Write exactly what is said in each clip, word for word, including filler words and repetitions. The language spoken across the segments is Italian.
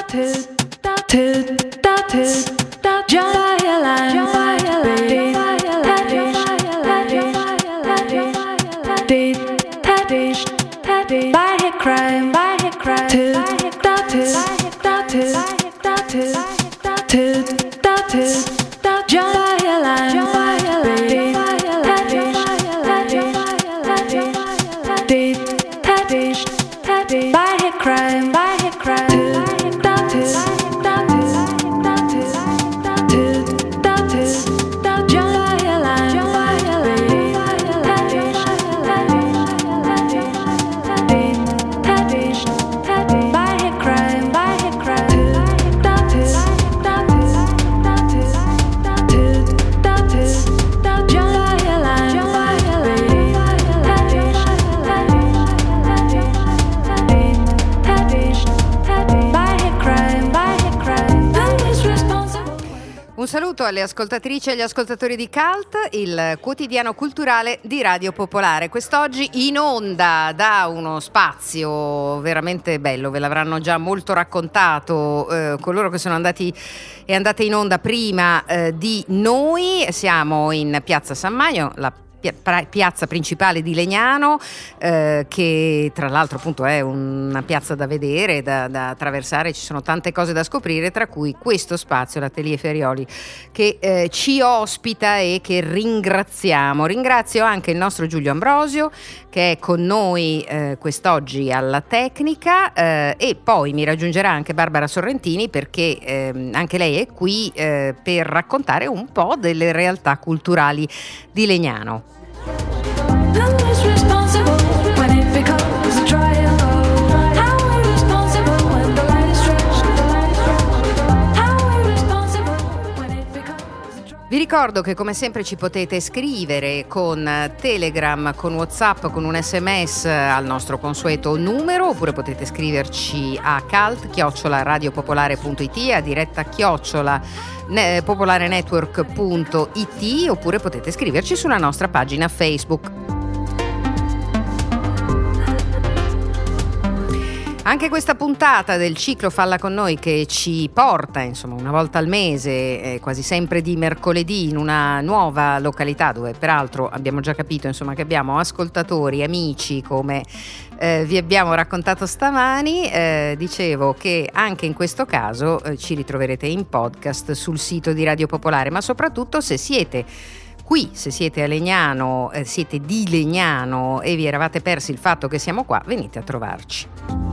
Un saluto alle ascoltatrici e agli ascoltatori di Cult, il quotidiano culturale di Radio Popolare. Quest'oggi in onda da uno spazio veramente bello, ve l'avranno già molto raccontato eh, coloro che sono andati e andate in onda prima eh, di noi. Siamo in Piazza San Maio, la piazza principale di Legnano, eh, che tra l'altro appunto è una piazza da vedere, da, da attraversare, ci sono tante cose da scoprire, tra cui questo spazio, l'Atelier Ferioli, che eh, ci ospita e che ringraziamo. Ringrazio anche il nostro Giulio Ambrosio, che è con noi eh, quest'oggi alla tecnica, eh, e poi mi raggiungerà anche Barbara Sorrentini, perché eh, anche lei è qui eh, per raccontare un po' delle realtà culturali di Legnano. Vi ricordo che come sempre ci potete scrivere con Telegram, con WhatsApp, con un sms al nostro consueto numero, oppure potete scriverci a cult chiocciola radiopopolare punto it, a diretta chiocciola popolarenetwork punto it, oppure potete scriverci sulla nostra pagina Facebook. Anche questa puntata del ciclo Falla con noi, che ci porta insomma una volta al mese, eh, quasi sempre di mercoledì, in una nuova località dove peraltro abbiamo già capito insomma che abbiamo ascoltatori, amici, come eh, vi abbiamo raccontato stamani. Eh, dicevo che anche in questo caso eh, ci ritroverete in podcast sul sito di Radio Popolare, ma soprattutto se siete qui, se siete a Legnano, eh, siete di Legnano e vi eravate persi il fatto che siamo qua, venite a trovarci.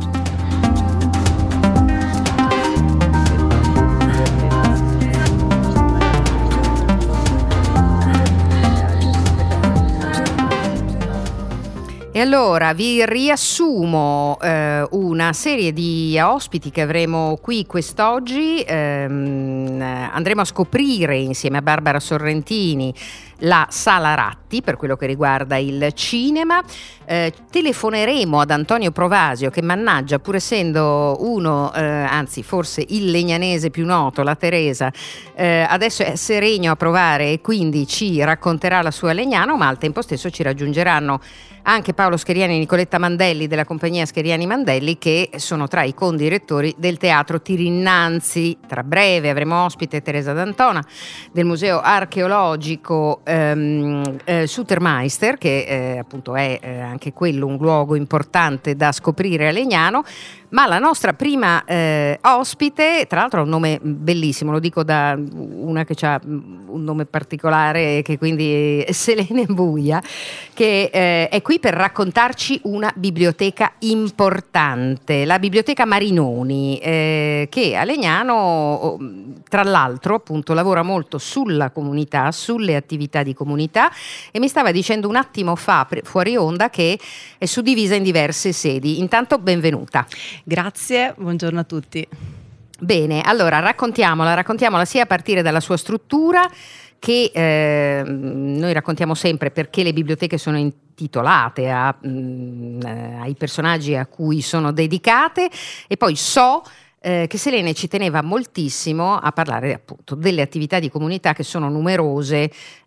E allora vi riassumo eh, una serie di ospiti che avremo qui quest'oggi. Ehm, andremo a scoprire insieme a Barbara Sorrentini la Sala Ratti per quello che riguarda il cinema. Eh, telefoneremo ad Antonio Provasio, che mannaggia, pur essendo uno, eh, anzi forse il legnanese più noto, la Teresa, eh, adesso è Seregno a provare e quindi ci racconterà la sua Legnano, ma al tempo stesso ci raggiungeranno anche Paolo Scheriani e Nicoletta Mandelli della compagnia Scheriani Mandelli, che sono tra i condirettori del Teatro Tirinnanzi. Tra breve avremo ospite Teresa D'Antona del Museo Archeologico ehm, eh, Sutermeister, che eh, appunto è eh, anche quello un luogo importante da scoprire a Legnano. Ma la nostra prima eh, ospite, tra l'altro ha un nome bellissimo, lo dico da una che ha un nome particolare, che quindi è Selene Buia, che eh, è qui per raccontarci una biblioteca importante, la Biblioteca Marinoni, eh, che a Legnano, tra l'altro, appunto, lavora molto sulla comunità, sulle attività di comunità, e mi stava dicendo un attimo fa, fuori onda, che è suddivisa in diverse sedi. Intanto benvenuta. Grazie, buongiorno a tutti. Bene, allora raccontiamola, raccontiamola sia a partire dalla sua struttura, che eh, noi raccontiamo sempre perché le biblioteche sono intitolate a, mh, ai personaggi a cui sono dedicate, e poi so eh, che Selene ci teneva moltissimo a parlare appunto delle attività di comunità, che sono numerose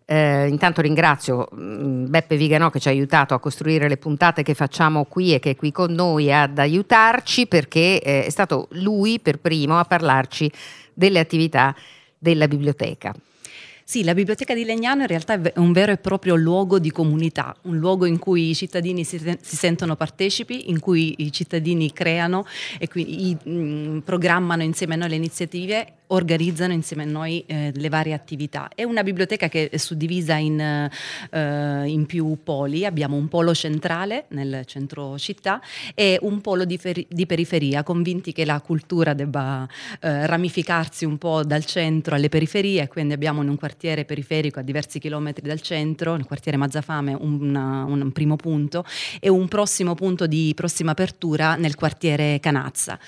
Eh, intanto ringrazio mh, Beppe Viganò che ci ha aiutato a costruire le puntate che facciamo qui e che è qui con noi ad aiutarci, perché eh, è stato lui per primo a parlarci delle attività della biblioteca. Sì, la Biblioteca di Legnano in realtà è un vero e proprio luogo di comunità, un luogo in cui i cittadini si, si sentono partecipi, in cui i cittadini creano e quindi mh, programmano insieme a noi le iniziative, organizzano insieme a noi eh, le varie attività. È una biblioteca che è suddivisa in, eh, in più poli. Abbiamo un polo centrale nel centro città e un polo di, feri- di periferia, convinti che la cultura debba eh, ramificarsi un po' dal centro alle periferie, quindi abbiamo in un quartiere periferico a diversi chilometri dal centro, nel quartiere Mazzafame, una, un primo punto e un prossimo punto di prossima apertura nel quartiere Canazza.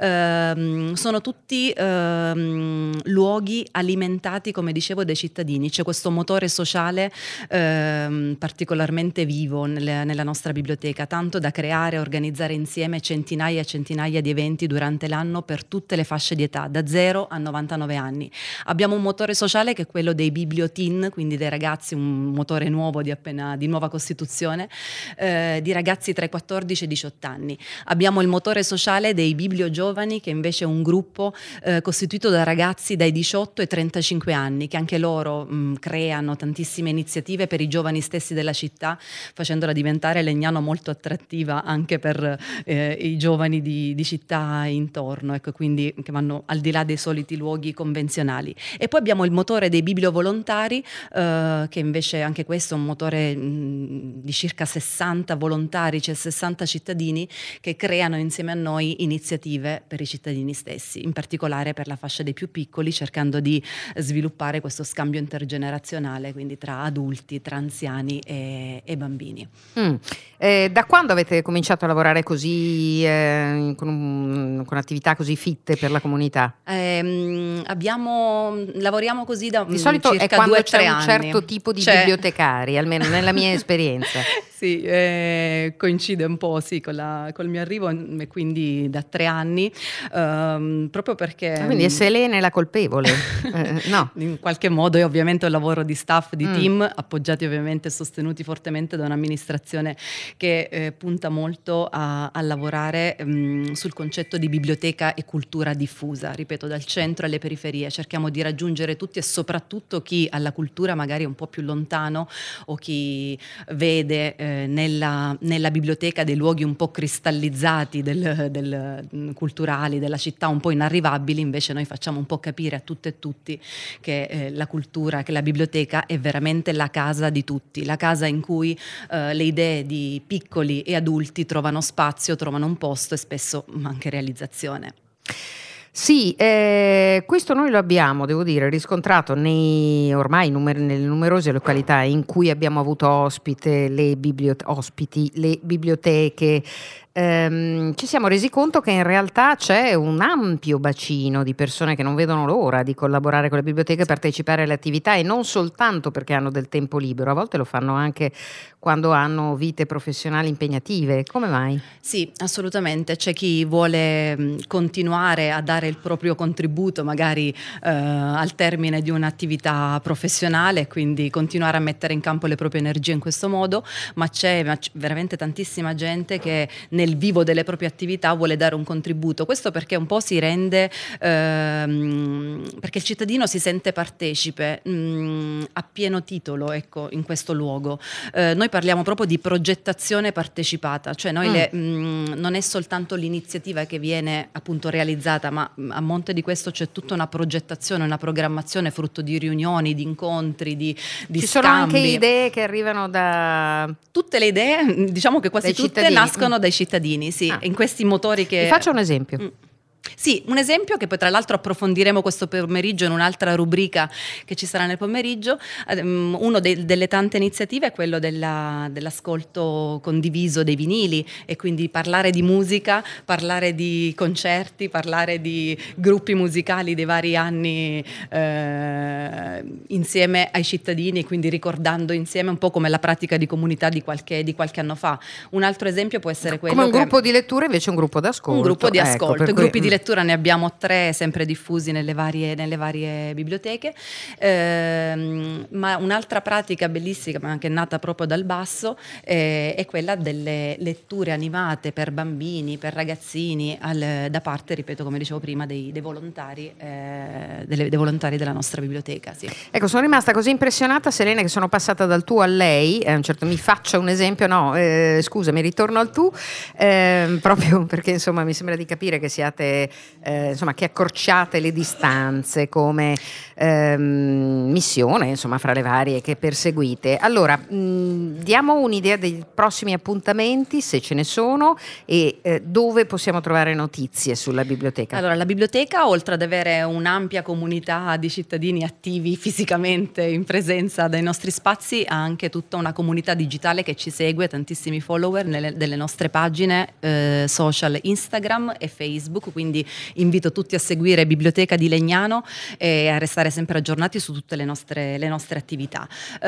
Ehm, sono tutti ehm, luoghi alimentati, come dicevo, dai cittadini. C'è questo motore sociale ehm, particolarmente vivo nelle, nella nostra biblioteca, tanto da creare e organizzare insieme centinaia e centinaia di eventi durante l'anno per tutte le fasce di età, da zero a novantanove anni. Abbiamo un motore sociale che è quello dei bibliotin, quindi dei ragazzi, un motore nuovo di appena di nuova costituzione, eh, di ragazzi tra i quattordici e i diciotto anni. Abbiamo il motore sociale dei bibliogiovani, che invece è un gruppo eh, costituito da ragazzi dai diciotto ai trentacinque anni, che anche loro mh, creano tantissime iniziative per i giovani stessi della città, facendola diventare Legnano molto attrattiva anche per eh, i giovani di, di città intorno, ecco, quindi che vanno al di là dei soliti luoghi convenzionali. E poi abbiamo il motore dei bibliovolontari, eh, che invece anche questo è un motore mh, di circa sessanta volontari, cioè sessanta cittadini che creano insieme a noi iniziative per i cittadini stessi, in particolare per la fascia dei più piccoli, cercando di sviluppare questo scambio intergenerazionale, quindi tra adulti, tra anziani e, e bambini. Mm. Eh, da quando avete cominciato a lavorare così, eh, con, un, con attività così fitte per la comunità? Eh, abbiamo, lavoriamo così da di solito circa è quando due, c'è un anni. certo tipo di C'è... bibliotecari, almeno nella mia esperienza. Sì, eh, coincide un po' sì, con, la, col mio arrivo, e quindi da tre anni, ehm, proprio perché... Quindi è Selene la colpevole? eh, no. In qualche modo è ovviamente un lavoro di staff, di mm. team, appoggiati ovviamente e sostenuti fortemente da un'amministrazione che eh, punta molto a, a lavorare mh, sul concetto di biblioteca e cultura diffusa, ripeto, dal centro alle periferie. Cerchiamo di raggiungere tutti e soprattutto chi alla cultura magari è un po' più lontano o chi vede eh, nella, nella biblioteca dei luoghi un po' cristallizzati del, del, culturali della città, un po' inarrivabili. Invece noi facciamo un po' capire a tutte e tutti che eh, la cultura, che la biblioteca è veramente la casa di tutti, la casa in cui eh, le idee di piccoli e adulti trovano spazio, trovano un posto e spesso anche realizzazione. Sì, eh, questo noi lo abbiamo, devo dire, riscontrato nei, ormai numer- nelle numerose località in cui abbiamo avuto ospite le bibliot- ospiti, le biblioteche. Ehm, ci siamo resi conto che in realtà c'è un ampio bacino di persone che non vedono l'ora di collaborare con le biblioteche e partecipare alle attività, e non soltanto perché hanno del tempo libero, a volte lo fanno anche quando hanno vite professionali impegnative. Come mai? Sì, assolutamente. C'è chi vuole mh, continuare a dare il proprio contributo magari eh, al termine di un'attività professionale, quindi continuare a mettere in campo le proprie energie in questo modo, ma c'è, ma c'è veramente tantissima gente che nel vivo delle proprie attività vuole dare un contributo. Questo perché un po' si rende, ehm, perché il cittadino si sente partecipe mh, a pieno titolo, ecco, in questo luogo. Eh, noi parliamo proprio di progettazione partecipata, cioè noi mm. le, mh, non è soltanto l'iniziativa che viene appunto realizzata, ma a monte di questo c'è tutta una progettazione, una programmazione frutto di riunioni, di incontri, di, di Ci scambi. sono anche idee che arrivano da... Tutte le idee, diciamo che quasi dai tutte cittadini. nascono mm. dai cittadini, sì, ah. in questi motori che... Vi faccio un esempio. Mm. Sì, un esempio che poi tra l'altro approfondiremo questo pomeriggio in un'altra rubrica che ci sarà nel pomeriggio. Um, uno de- delle tante iniziative è quello della, dell'ascolto condiviso dei vinili, e quindi parlare di musica, parlare di concerti, parlare di gruppi musicali dei vari anni eh, insieme ai cittadini, e quindi ricordando insieme un po' come la pratica di comunità di qualche, di qualche anno fa. Un altro esempio può essere quello come un che, gruppo di lettura invece un gruppo d'ascolto. un gruppo di ascolto, ecco, gruppi cui... di lettura lettura ne abbiamo tre sempre diffusi nelle varie, nelle varie biblioteche, eh, ma un'altra pratica bellissima che è nata proprio dal basso eh, è quella delle letture animate per bambini, per ragazzini, al, da parte, ripeto, come dicevo prima, dei, dei, volontari, eh, delle, dei volontari della nostra biblioteca. Sì. Ecco, sono rimasta così impressionata, Selene, che sono passata dal tu a lei, eh, certo, mi faccia un esempio, no, eh, scusa, mi ritorno al tu, eh, proprio perché insomma mi sembra di capire che siate, eh, insomma, che accorciate le distanze come ehm, missione, insomma, fra le varie che perseguite. Allora, mh, diamo un'idea dei prossimi appuntamenti, se ce ne sono, e eh, dove possiamo trovare notizie sulla biblioteca. Allora, la biblioteca, oltre ad avere un'ampia comunità di cittadini attivi fisicamente in presenza dei nostri spazi, ha anche tutta una comunità digitale che ci segue, tantissimi follower nelle, delle nostre pagine eh, social Instagram e Facebook, quindi invito tutti a seguire Biblioteca di Legnano e a restare sempre aggiornati su tutte le nostre, le nostre attività.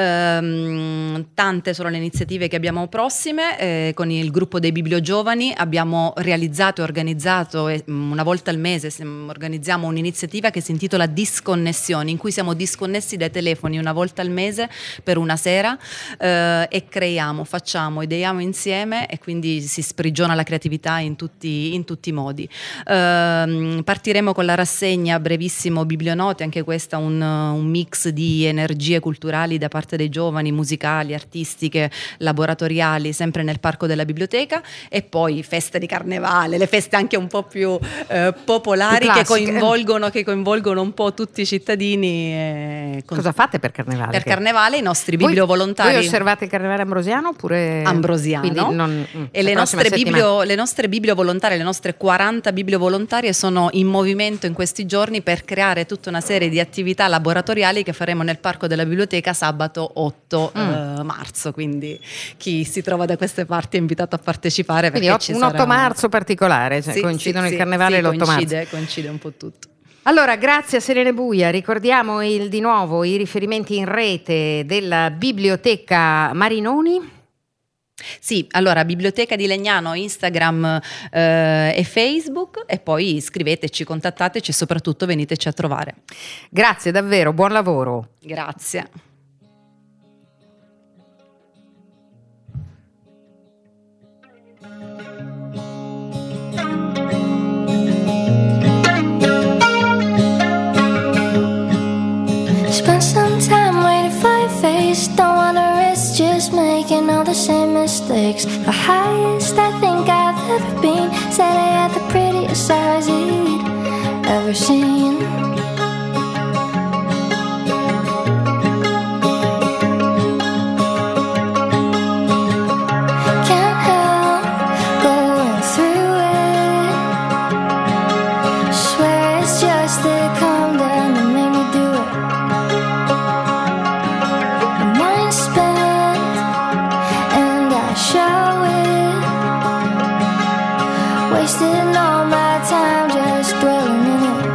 Ehm, tante sono le iniziative che abbiamo prossime, eh, con il gruppo dei Bibliogiovani abbiamo realizzato e organizzato eh, una volta al mese organizziamo un'iniziativa che si intitola Disconnessioni, in cui siamo disconnessi dai telefoni una volta al mese per una sera eh, e creiamo, facciamo, ideiamo insieme e quindi si sprigiona la creatività in tutti, in tutti i modi. Eh, partiremo con la rassegna brevissimo Biblionote, anche questa un, un mix di energie culturali da parte dei giovani, musicali, artistiche, laboratoriali, sempre nel parco della biblioteca, e poi feste di carnevale, le feste anche un po' più eh, popolari che coinvolgono, che coinvolgono un po' tutti i cittadini. Eh, con... Cosa fate per carnevale? Per carnevale i nostri bibliovolontari. Voi, voi osservate il carnevale ambrosiano oppure ambrosiano? Non, e le nostre, biblio, le nostre bibliovolontarie, le nostre quaranta bibliovolontarie sono in movimento in questi giorni per creare tutta una serie di attività laboratoriali che faremo nel parco della biblioteca sabato otto mm. eh, marzo, quindi chi si trova da queste parti è invitato a partecipare. Quindi perché un ci otto sarà... marzo particolare, cioè sì, coincidono sì, il carnevale sì, e l'otto coincide, marzo. Coincide un po' tutto. Allora, grazie a Selene Buia, ricordiamo il, di nuovo i riferimenti in rete della Biblioteca Marinoni. Sì, allora Biblioteca di Legnano, Instagram eh, e Facebook, e poi scriveteci, contattateci e soprattutto veniteci a trovare. Grazie davvero, buon lavoro. Grazie. Spend some time waiting for your face. Don't wanna risk just making all the same mistakes. The highest I think I've ever been. Said I had the prettiest eyes you'd ever seen. Can't help going through it. Swear it's just the calm down that made me do it. Wasting all my time just dwelling in it.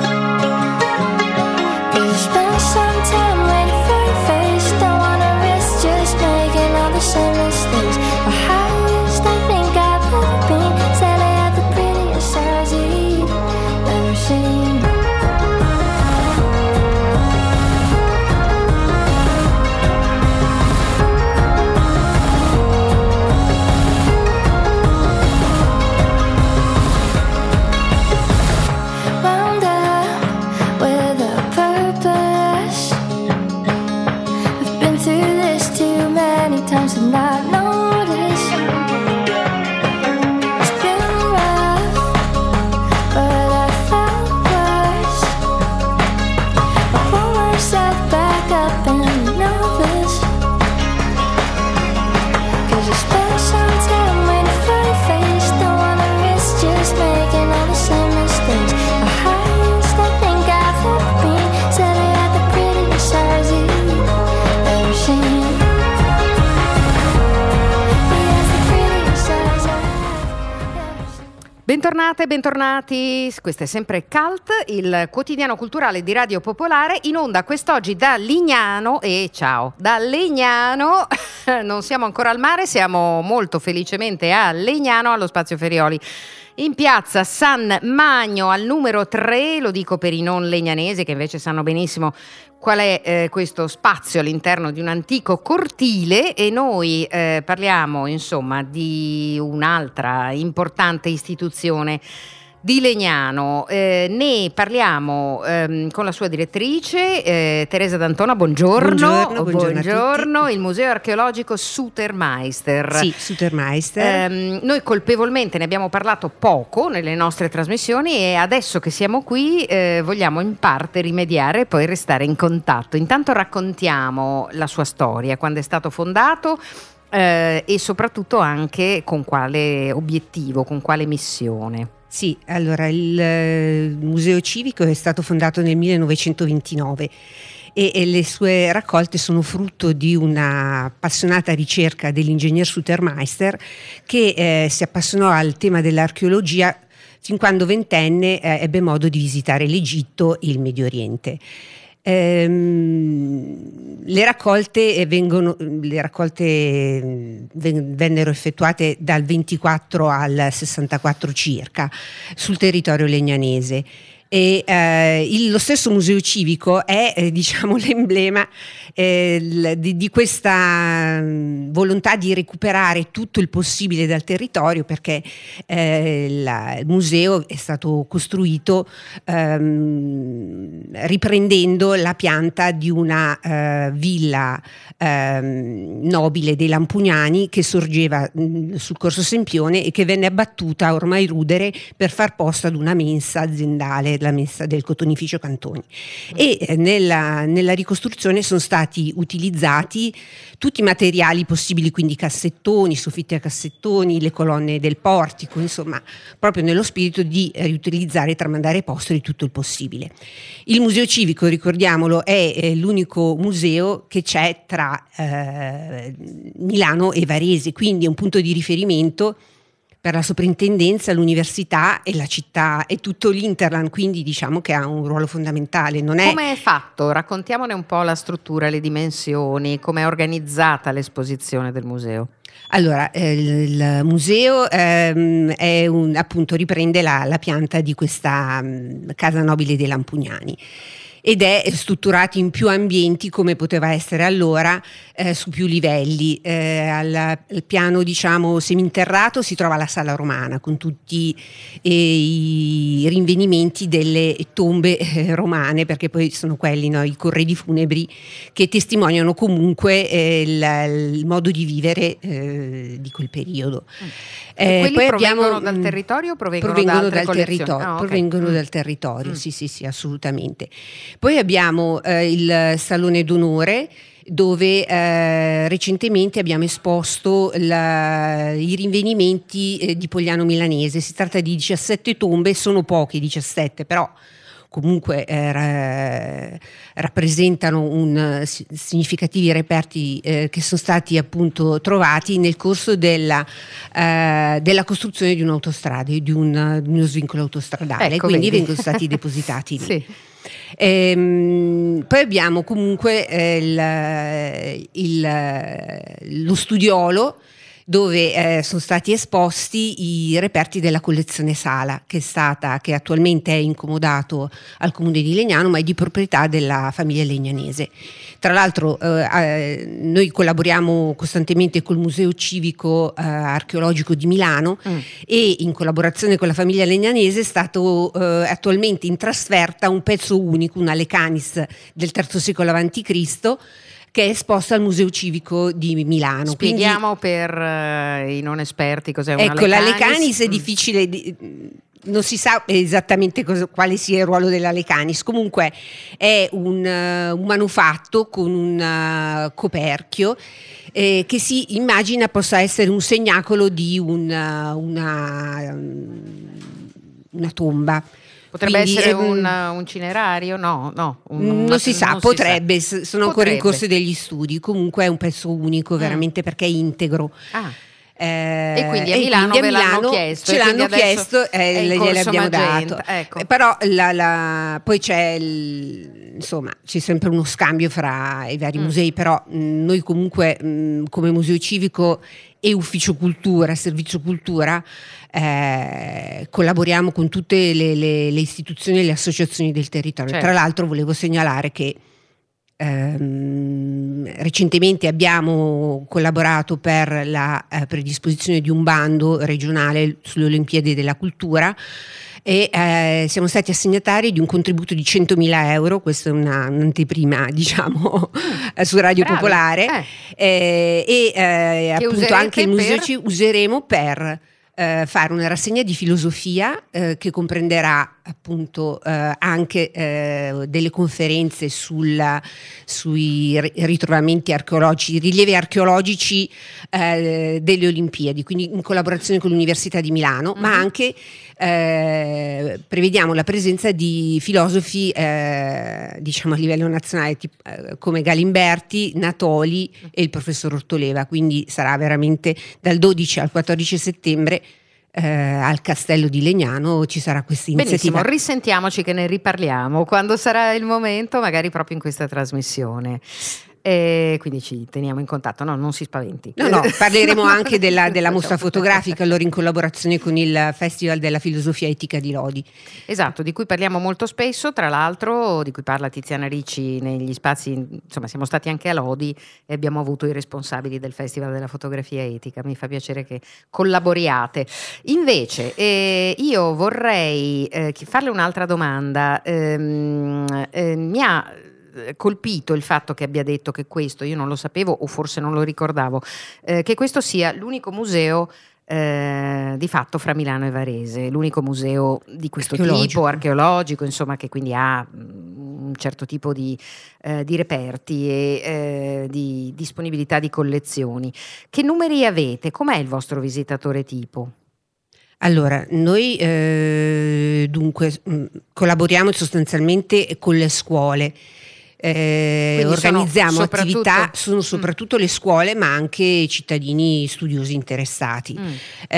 Cause I spent some time waiting for your face. Don't wanna risk just making all the same mistakes. The highest I think I've ever been. Said I had the prettiest eyes you'd ever seen. Times to not notice. It's been rough, but I felt worse. I pull myself back up and I'm nervous. Cause I spent some time waiting for your face. Don't wanna risk just making all the same mistakes. The highest I think I've ever been. Said I had the prettiest eyes you've ever seen. Bentornate, bentornati, questo è sempre Cult, il quotidiano culturale di Radio Popolare, in onda quest'oggi da Lignano e ciao, da Legnano, non siamo ancora al mare, siamo molto felicemente a Legnano, allo Spazio Ferioli, in piazza San Magno al numero tre, lo dico per i non legnanesi che invece sanno benissimo qual è eh, questo spazio all'interno di un antico cortile, e noi eh, parliamo insomma di un'altra importante istituzione di Legnano. Eh, ne parliamo ehm, con la sua direttrice eh, Teresa D'Antona. Buongiorno. Buongiorno, buongiorno, buongiorno. Il Museo Archeologico Sutermeister. Sì, Sutermeister. Eh, noi colpevolmente ne abbiamo parlato poco nelle nostre trasmissioni e adesso che siamo qui eh, vogliamo in parte rimediare e poi restare in contatto. Intanto raccontiamo la sua storia, quando è stato fondato eh, e soprattutto anche con quale obiettivo, con quale missione. Sì, allora il eh, Museo Civico è stato fondato nel millenovecentoventinove e, e le sue raccolte sono frutto di una appassionata ricerca dell'ingegner Sutermeister che eh, si appassionò al tema dell'archeologia fin quando ventenne eh, ebbe modo di visitare l'Egitto e il Medio Oriente. Ehm, le raccolte vengono le raccolte vennero effettuate dal ventiquattro al sessantaquattro circa sul territorio legnanese e eh, il, lo stesso Museo Civico è eh, diciamo l'emblema eh, l, di, di questa mh, volontà di recuperare tutto il possibile dal territorio, perché eh, la, il museo è stato costruito ehm, riprendendo la pianta di una eh, villa ehm, nobile dei Lampugnani che sorgeva mh, sul Corso Sempione e che venne abbattuta ormai rudere per far posto ad una mensa aziendale, la mensa del cotonificio Cantoni, e eh, nella, nella ricostruzione sono stati utilizzati tutti i materiali possibili, quindi cassettoni, soffitti a cassettoni, le colonne del portico, insomma proprio nello spirito di riutilizzare e tramandare posteri tutto il possibile. Il Museo Civico, ricordiamolo, è, è l'unico museo che c'è tra eh, Milano e Varese, quindi è un punto di riferimento per la soprintendenza, l'università e la città e tutto l'Interland, quindi diciamo che ha un ruolo fondamentale. Non è... Come è fatto? Raccontiamone un po' la struttura, le dimensioni, come è organizzata l'esposizione del museo. Allora, eh, il museo ehm, è un, appunto riprende la, la pianta di questa mh, casa nobile dei Lampugnani ed è strutturato in più ambienti, come poteva essere allora, eh, su più livelli. Eh, al, al piano diciamo seminterrato si trova la sala romana con tutti eh, i rinvenimenti delle tombe eh, romane, perché poi sono quelli, no, i corredi funebri che testimoniano comunque eh, il, il modo di vivere eh, di quel periodo. Mm. E eh, poi provengono abbiamo, dal territorio o provengono, provengono da altre dal territorio, ah, okay. provengono mm. dal territorio, Mm. sì sì sì, assolutamente. Poi abbiamo eh, il Salone d'Onore, dove eh, recentemente abbiamo esposto la, i rinvenimenti eh, di Pogliano Milanese. Si tratta di diciassette tombe, sono poche, diciassette, però comunque eh, ra- rappresentano un, uh, significativi reperti eh, che sono stati appunto trovati nel corso della, uh, della costruzione di un'autostrada, di, un, di uno svincolo autostradale, ecco, quindi vedi. vengono stati depositati lì. Sì. Ehm, poi abbiamo comunque eh, il, il, lo studiolo, dove eh, sono stati esposti i reperti della collezione Sala, che è stata, che attualmente è incomodato al comune di Legnano, ma è di proprietà della famiglia legnanese. Tra l'altro eh, eh, noi collaboriamo costantemente col Museo Civico eh, Archeologico di Milano mm. e in collaborazione con la famiglia legnanese è stato eh, attualmente in trasferta un pezzo unico, una Lecanis del terzo secolo avanti Cristo, che è esposta al Museo Civico di Milano. Spieghiamo Quindi, per uh, i non esperti cos'è una ecco, Lecanis. La Lecanis è mm. difficile, di, non si sa esattamente cosa, quale sia il ruolo della Lecanis, comunque è un, uh, un manufatto con un uh, coperchio eh, che si immagina possa essere un segnacolo di una, una, una tomba. Potrebbe Quindi, essere ehm, un, un cinerario? No, no. Un, non si sa, non potrebbe, si sa. sono potrebbe. ancora in corso degli studi, comunque è un pezzo unico veramente mm. perché è integro. Ah. Eh, e quindi a Milano quindi a ve l'hanno Milano chiesto, ce e l'hanno quindi chiesto e è in gliele corso abbiamo Magenta, dato. ecco. Eh, però la, la, poi c'è il, insomma c'è sempre uno scambio fra i vari Mm. musei, però mh, noi comunque mh, come Museo Civico e Ufficio Cultura, Servizio Cultura, eh, collaboriamo con tutte le, le, le istituzioni e le associazioni del territorio. Certo. Tra l'altro volevo segnalare che ehm, recentemente abbiamo collaborato per la eh, predisposizione di un bando regionale sulle Olimpiadi della Cultura e eh, siamo stati assegnatari di un contributo di centomila euro, questa è una, un'anteprima diciamo su Radio Bravi. Popolare, Eh. eh, e eh, Che appunto userete anche il museo per? ci useremo per eh, fare una rassegna di filosofia eh, che comprenderà appunto eh, anche eh, delle conferenze sulla, sui ri- ritrovamenti archeologici, i rilievi archeologici eh, delle Olimpiadi, quindi in collaborazione con l'Università di Milano, Mhm. ma anche eh, prevediamo la presenza di filosofi eh, diciamo a livello nazionale tipo, eh, come Galimberti, Natoli e il professor Ortoleva, quindi sarà veramente dal dodici al quattordici settembre eh, al Castello di Legnano ci sarà questa iniziativa. Benissimo, risentiamoci che ne riparliamo quando sarà il momento, magari proprio in questa trasmissione. E quindi ci teniamo in contatto, no, non si spaventi. No, no, parleremo anche della, della mostra fotografica, allora in collaborazione con il Festival della Filosofia Etica di Lodi. Esatto, di cui parliamo molto spesso, tra l'altro di cui parla Tiziana Ricci negli spazi, insomma siamo stati anche a Lodi e abbiamo avuto i responsabili del Festival della Fotografia Etica, mi fa piacere che collaboriate. Invece eh, io vorrei eh, farle un'altra domanda, ehm, eh, mi ha colpito il fatto che abbia detto che questo, io non lo sapevo o forse non lo ricordavo, eh, che questo sia l'unico museo eh, di fatto fra Milano e Varese, l'unico museo di questo Archeologico. tipo, archeologico, insomma, che quindi ha mm, un certo tipo di, eh, di reperti e eh, di disponibilità di collezioni. Che numeri avete? Com'è il vostro visitatore tipo? Allora, noi eh, dunque mh, collaboriamo sostanzialmente con le scuole. Eh, Quindi sono organizziamo soprattutto- attività, sono soprattutto le scuole ma anche cittadini studiosi interessati. Mm.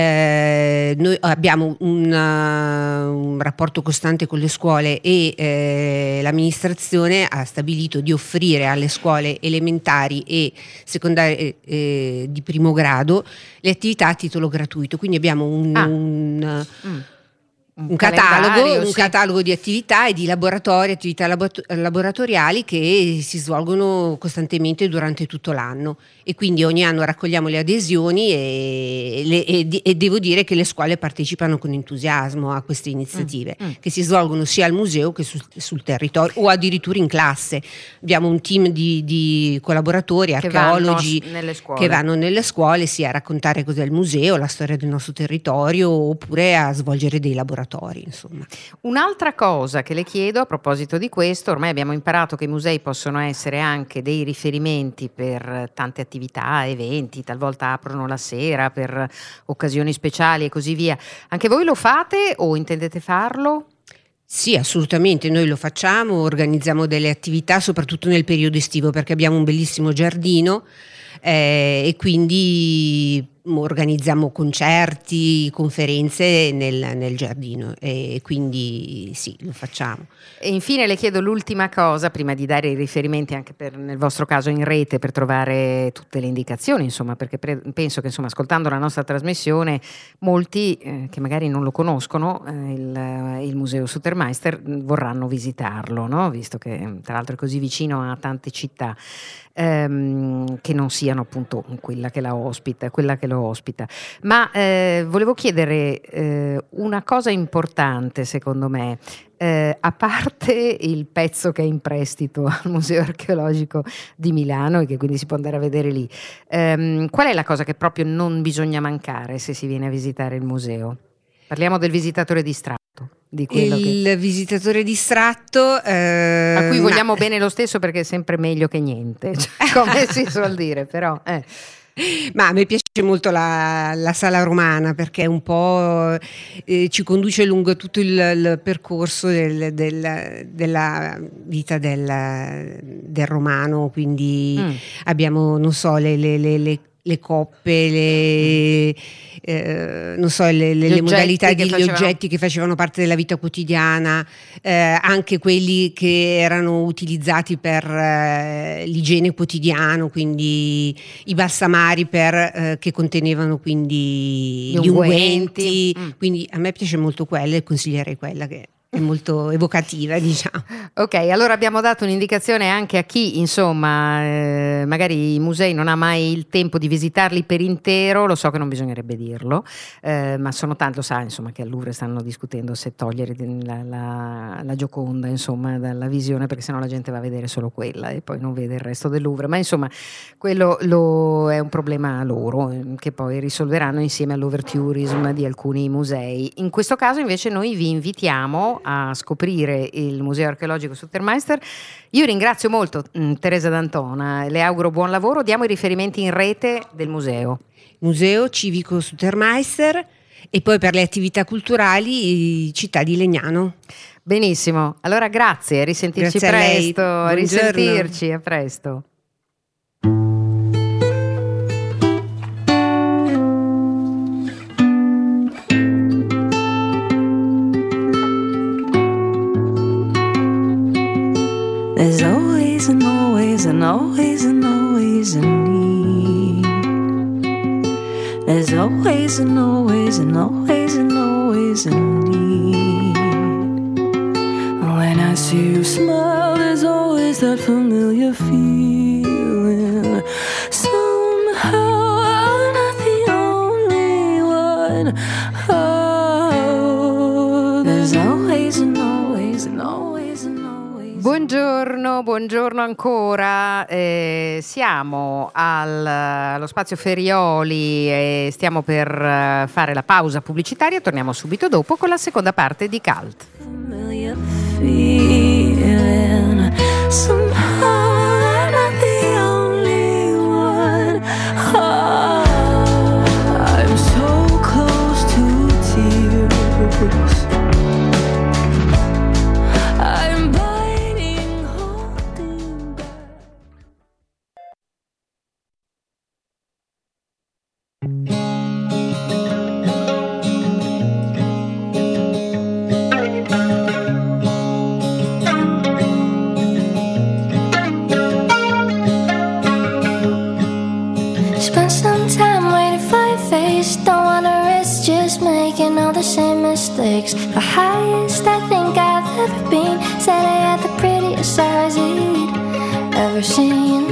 Eh, noi abbiamo un, uh, un rapporto costante con le scuole e eh, l'amministrazione ha stabilito di offrire alle scuole elementari e secondarie eh, di primo grado le attività a titolo gratuito, quindi abbiamo un, Ah. un Mm. un catalogo, calendario, un sì. catalogo di attività e di laboratori, attività laborato- laboratoriali che si svolgono costantemente durante tutto l'anno e quindi ogni anno raccogliamo le adesioni e, le- e di- e devo dire che le scuole partecipano con entusiasmo a queste iniziative Mm, mm. che si svolgono sia al museo che sul, sul territorio o addirittura in classe. Abbiamo un team di, di collaboratori, Che vanno archeologi s- nelle scuole. che vanno nelle scuole sia a raccontare cos'è il museo, la storia del nostro territorio oppure a svolgere dei laboratori, insomma. Un'altra cosa che le chiedo a proposito di questo, ormai abbiamo imparato che i musei possono essere anche dei riferimenti per tante attività, eventi, talvolta aprono la sera per occasioni speciali e così via. Anche voi lo fate o intendete farlo? Sì, assolutamente, noi lo facciamo, organizziamo delle attività soprattutto nel periodo estivo perché abbiamo un bellissimo giardino eh, e quindi organizziamo concerti, conferenze nel, nel giardino e quindi sì, lo facciamo. E infine le chiedo l'ultima cosa, prima di dare i riferimenti anche per, nel vostro caso in rete per trovare tutte le indicazioni, insomma, perché pre- penso che insomma, ascoltando la nostra trasmissione molti eh, che magari non lo conoscono, eh, il, il Museo Sutermeister vorranno visitarlo, no? Visto che tra l'altro è così vicino a tante città ehm, che non siano appunto quella che la ospita, quella che lo ospita. Ma eh, volevo chiedere eh, una cosa importante secondo me. Eh, a parte il pezzo che è in prestito al Museo Archeologico di Milano e che quindi si può andare a vedere lì, ehm, qual è la cosa che proprio non bisogna mancare se si viene a visitare il museo? Parliamo del visitatore distratto, di quello Il che, visitatore distratto eh, a cui ma- vogliamo bene lo stesso perché è sempre meglio che niente, cioè, come si suol dire, però eh. Ma a me piace molto la, la Sala Romana perché un po' eh, ci conduce lungo tutto il, il percorso del- del- della vita del, del romano, quindi Mm. abbiamo, non so, le, le- le- le le coppe, le, eh, non so, le, le, le modalità degli facevano... oggetti che facevano parte della vita quotidiana, eh, anche quelli che erano utilizzati per eh, l'igiene quotidiano, quindi i balsamari per, eh, che contenevano quindi gli gli unguenti. unguenti. Mm. Quindi a me piace molto quella e consiglierei quella, che è molto evocativa, diciamo. Ok, allora abbiamo dato un'indicazione anche a chi, insomma, eh, magari i musei non ha mai il tempo di visitarli per intero. Lo so che non bisognerebbe dirlo, eh, ma sono tanto, lo sa, insomma, che al Louvre stanno discutendo se togliere la, la, la Gioconda, insomma, dalla visione, perché sennò la gente va a vedere solo quella e poi non vede il resto del Louvre. Ma insomma, quello lo, è un problema loro, eh, che poi risolveranno insieme all'overtourism di alcuni musei. In questo caso invece noi vi invitiamo a scoprire il Museo Archeologico Sutermeister. Io ringrazio molto mh, Teresa D'Antona, le auguro buon lavoro. Diamo i riferimenti in rete del museo. Museo Civico Sutermeister, e poi per le attività culturali Città di Legnano. Benissimo, allora grazie, a risentirci Grazie a lei. presto, a Buongiorno. risentirci, a presto. There's always and always and always and always a need. There's always and always and always and always a need. When I see you smile, there's always that familiar feeling. Somehow I'm not the only one. Oh, there's always and always and always and always. Buongiorno, buongiorno ancora, eh, siamo al, allo Spazio Ferioli e stiamo per uh, fare la pausa pubblicitaria, torniamo subito dopo con la seconda parte di Cult. Familiar feeling. Somehow I'm not the only one. Oh, I'm so close to tears. I'm biting, holding back. Spent some time waiting for your face. Don't wanna risk just making all the same mistakes. The highest I think I've ever been. Said I had the prettiest eyes you'd ever seen.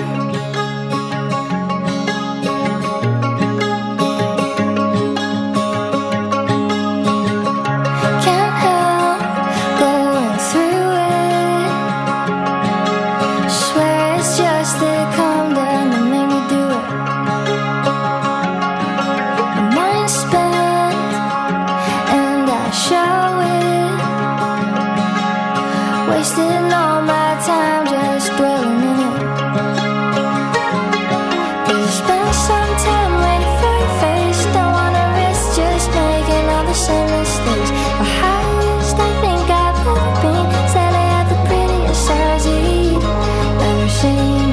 Can't help going through it. Swear it's just the calm down that made me do it. My mind's spent and I show it. Wasting all my time just dwelling in it. 'Cause I spent some time waiting for your face. Don't wanna risk just making all the same mistakes. The highest I think I've ever been. Said I had the prettiest eyes you'd ever seen.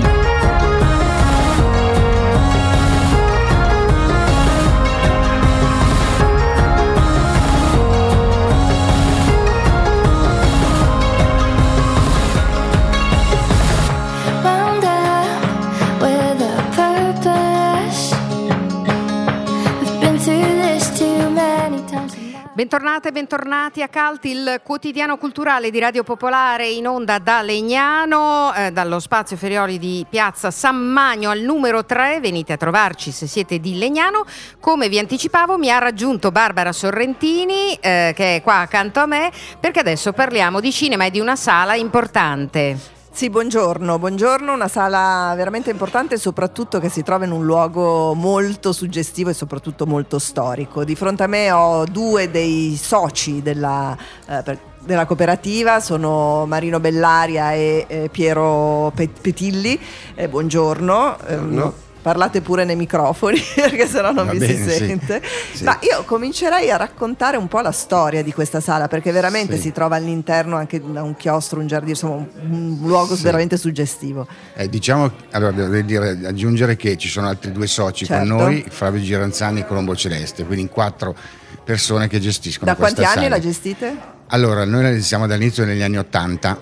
Wound up with a purpose. I've been through this too many times. Bentornate e bentornati a Cult, il quotidiano culturale di Radio Popolare, in onda da Legnano, eh, dallo Spazio Ferioli di Piazza San Magno al numero tre. Venite a trovarci se siete di Legnano. Come vi anticipavo, mi ha raggiunto Barbara Sorrentini, eh, che è qua accanto a me, perché adesso parliamo di cinema e di una sala importante. Sì, buongiorno, buongiorno, una sala veramente importante, soprattutto che si trova in un luogo molto suggestivo e soprattutto molto storico. Di fronte a me ho due dei soci della, eh, per, della cooperativa, sono Marino Bellaria e eh, Piero Pe- Petilli. Eh, buongiorno. No. parlate pure nei microfoni perché sennò non Va vi bene, si sì. sente. Sì. Ma io comincerei a raccontare un po' la storia di questa sala, perché veramente Sì. si trova all'interno anche da un chiostro, un giardino, insomma un, un luogo Sì. veramente suggestivo. Eh, diciamo, allora devo dire, aggiungere che ci sono altri due soci Certo. con noi, Flavio Giranzani e Colombo Celeste, quindi in quattro persone che gestiscono Da quanti questa anni sala. la gestite? Allora, noi la siamo dall'inizio degli anni Ottanta.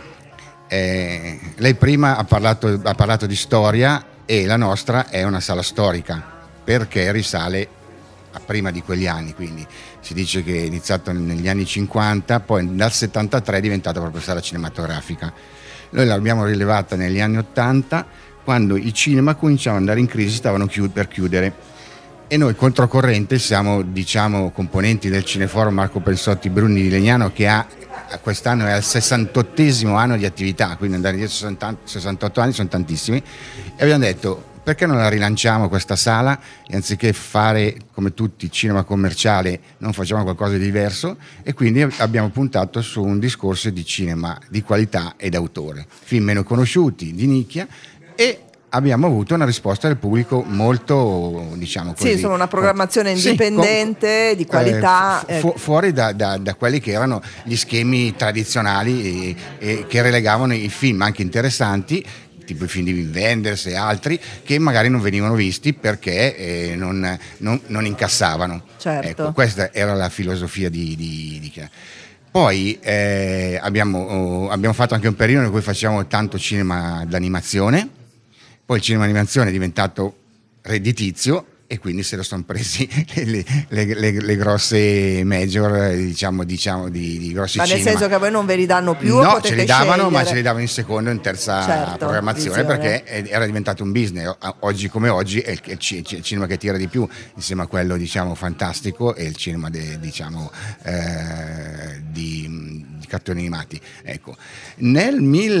Eh, lei prima ha parlato, ha parlato di storia, e la nostra è una sala storica perché risale a prima di quegli anni, quindi si dice che è iniziato negli anni cinquanta, poi dal settantatré è diventata proprio sala cinematografica. Noi l'abbiamo rilevata negli anni ottanta, quando i cinema cominciavano ad andare in crisi, stavano chiud- per chiudere, e noi controcorrente siamo, diciamo, componenti del Cineforum Marco Pensotti Bruni di Legnano, che ha quest'anno è al sessantottesimo anno di attività, quindi andare dietro sessanta, sessantotto anni sono tantissimi, e abbiamo detto: perché non la rilanciamo questa sala, e anziché fare come tutti cinema commerciale non facciamo qualcosa di diverso, e quindi abbiamo puntato su un discorso di cinema di qualità e d'autore, film meno conosciuti, di nicchia, e abbiamo avuto una risposta del pubblico molto, diciamo così, Sì, insomma una programmazione sì, indipendente, con- di qualità. eh, fu- fuori da, da- da quelli che erano gli schemi tradizionali e, e che relegavano i film anche interessanti, tipo i film di Wim Wenders e altri, che magari non venivano visti perché eh, non, non- non incassavano. Certo. Ecco, questa era la filosofia di, di, di Poi eh, abbiamo, oh, abbiamo fatto anche un periodo in cui facevamo tanto cinema d'animazione. Poi il cinema d'animazione è diventato redditizio, e quindi se lo sono presi le, le, le, le grosse major, diciamo, diciamo di, di grossi Ma nel cinema. senso che a voi non ve li danno più? o No, potete ce li davano, scegliere? ma ce li davano in seconda e in terza Certo, programmazione, visione. perché era diventato un business. O- Oggi come oggi è il, il ci- il cinema che tira di più, insieme a quello, diciamo, fantastico, e il cinema de- diciamo eh, di, di cartoni animati. Ecco. Nel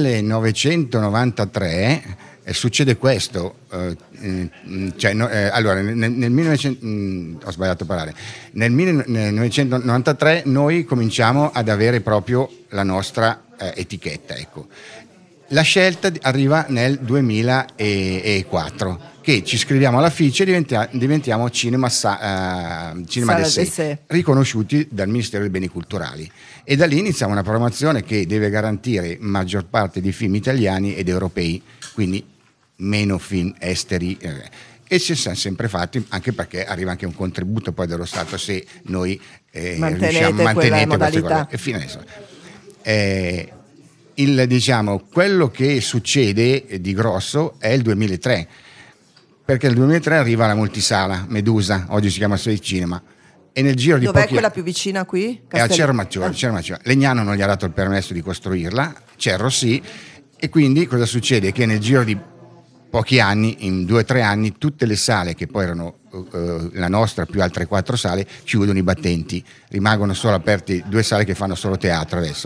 millenovecentonovantatré eh, succede questo, eh, mm, cioè, no, eh, allora nel, nel millenovecento, mm, ho sbagliato a parlare, nel millenovecentonovantatré noi cominciamo ad avere proprio la nostra eh, etichetta, ecco. La scelta arriva nel duemilaquattro, che ci scriviamo alla ficha e diventa- diventiamo Cinema, Sa- eh, Cinema Sala d'Essai, d'Essai. riconosciuti dal Ministero dei Beni Culturali, e da lì iniziamo una programmazione che deve garantire maggior parte di film italiani ed europei, quindi meno film esteri, eh, e ci siamo sempre fatti, anche perché arriva anche un contributo poi dello Stato se noi eh, Mantenete riusciamo a quella mantenere queste modalità. cose. E fino adesso. Eh, il, diciamo, quello che succede di grosso è il duemilatré, perché nel duemilatré arriva la multisala Medusa, oggi si chiama Sei Cinema, e nel giro di Dov'è pochi quella più vicina qui? è a Castel- Cerro Maggiore, Ah. Cerro Maggiore. Legnano non gli ha dato il permesso di costruirla, Cerro sì, e quindi cosa succede? Che nel giro di pochi anni, in due o tre anni, tutte le sale che poi erano eh, la nostra più altre quattro sale chiudono i battenti, rimangono solo aperti due sale che fanno solo teatro adesso.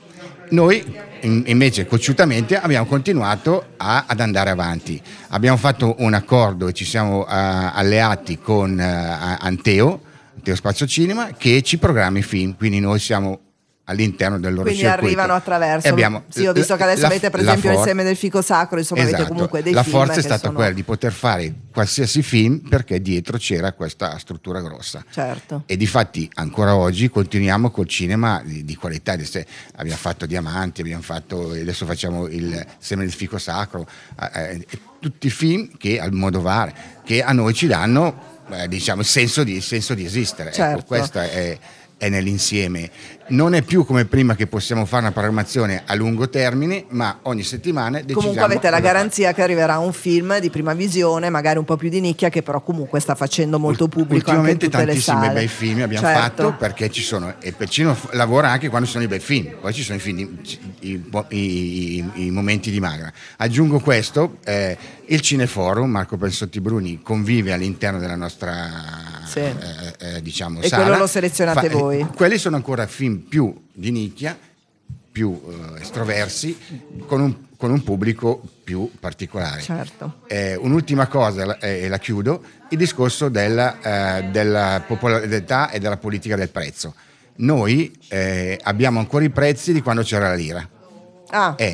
Noi in- invece cocciutamente abbiamo continuato a- ad andare avanti, abbiamo fatto un accordo e ci siamo eh, alleati con eh, Anteo, Anteo Spazio Cinema, che ci programma i film, quindi noi siamo all'interno del loro Quindi circuito. arrivano attraverso. E abbiamo Sì, ho visto che adesso la- avete per la esempio il for- seme del fico sacro, insomma avete Esatto. comunque dei la film forza è che stata sono- quella di poter fare qualsiasi film, perché dietro c'era questa struttura grossa. Certo. E difatti ancora oggi continuiamo col cinema di, di qualità. Adesso abbiamo fatto Diamanti, abbiamo fatto, adesso facciamo il Seme del fico sacro, eh, eh, tutti film che al Almodovar, che a noi ci danno eh, diciamo il senso di, il senso di esistere. Certo. Ecco, questa è, è nell'insieme. Non è più come prima, che possiamo fare una programmazione a lungo termine, ma ogni settimana decidiamo. Comunque avete la cosa fare. garanzia che arriverà un film di prima visione, magari un po' più di nicchia, che però comunque sta facendo molto pubblico anche in Ultimamente tutte le tantissimi sale. bei film abbiamo Certo. fatto, perché ci sono, e Percino f- lavora anche quando ci sono i bei film, poi ci sono i, film di- i, i- i- i momenti di magra. Aggiungo questo, eh, il Cineforum Marco Pensotti Bruni convive all'interno della nostra Sì. eh, eh, diciamo E sala. quello lo selezionate Fa- voi? eh, quelli sono ancora film più di nicchia, più eh, estroversi, con un, con un pubblico più particolare. Certo. Eh, un'ultima cosa, eh, e la chiudo, il discorso della, eh, della popolarità e della politica del prezzo. Noi eh, abbiamo ancora i prezzi di quando c'era la lira. Ah, Eh,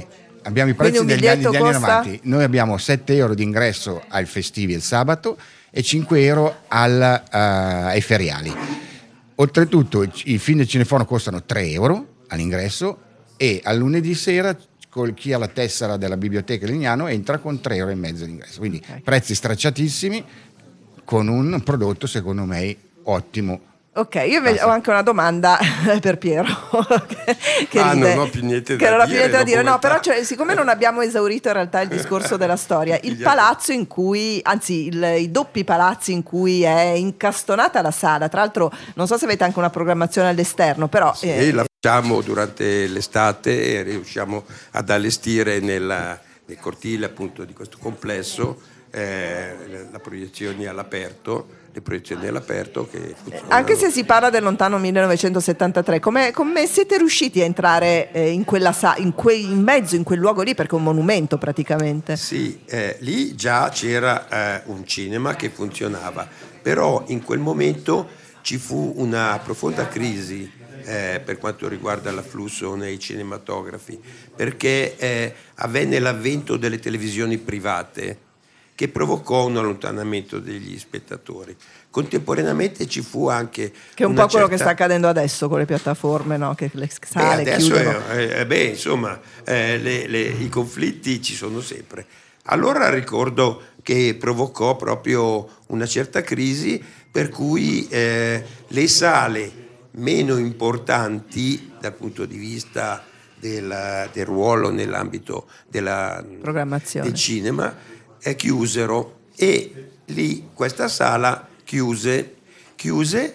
abbiamo i Quindi prezzi un degli anni, biglietto degli anni costa? novanta. Noi abbiamo sette euro di ingresso al festivi il sabato e cinque euro al, uh, ai feriali. Oltretutto i, i film del cinefono costano tre euro all'ingresso e al lunedì sera col chi ha la tessera della biblioteca Legnano entra con tre euro e mezzo di ingresso. Quindi Okay. prezzi stracciatissimi con un prodotto secondo me ottimo. Ok, io invece Basta. ho anche una domanda per Piero. che, che Ah, ride. non ho più niente che da non ho più dire niente da dopo dire. No, metà. però cioè, siccome non abbiamo esaurito in realtà il discorso della storia, il palazzo in cui, anzi il- i doppi palazzi in cui è incastonata la sala, tra l'altro non so se avete anche una programmazione all'esterno, però... Sì, eh, la facciamo durante l'estate e riusciamo ad allestire nella- nel cortile appunto di questo complesso eh, la proiezioni all'aperto, le proiezioni all'aperto che funzionano. Anche se si parla del lontano millenovecentosettantatré, come, come siete riusciti a entrare eh, in quella sa- in, que- in mezzo, in quel luogo lì, perché è un monumento praticamente? Sì, eh, lì già c'era eh, un cinema che funzionava, però in quel momento ci fu una profonda crisi eh, per quanto riguarda l'afflusso nei cinematografi, perché eh, avvenne l'avvento delle televisioni private che provocò un allontanamento degli spettatori. Contemporaneamente ci fu anche Che è un una po' quello certa- che sta accadendo adesso con le piattaforme, no? Che le Beh, sale adesso chiudono. è, è- beh, insomma, eh, le- le- i conflitti ci sono sempre. Allora ricordo che provocò proprio una certa crisi per cui eh, le sale meno importanti dal punto di vista del, del ruolo nell'ambito della, Programmazione. del cinema eh, chiusero e lì questa sala chiuse, chiuse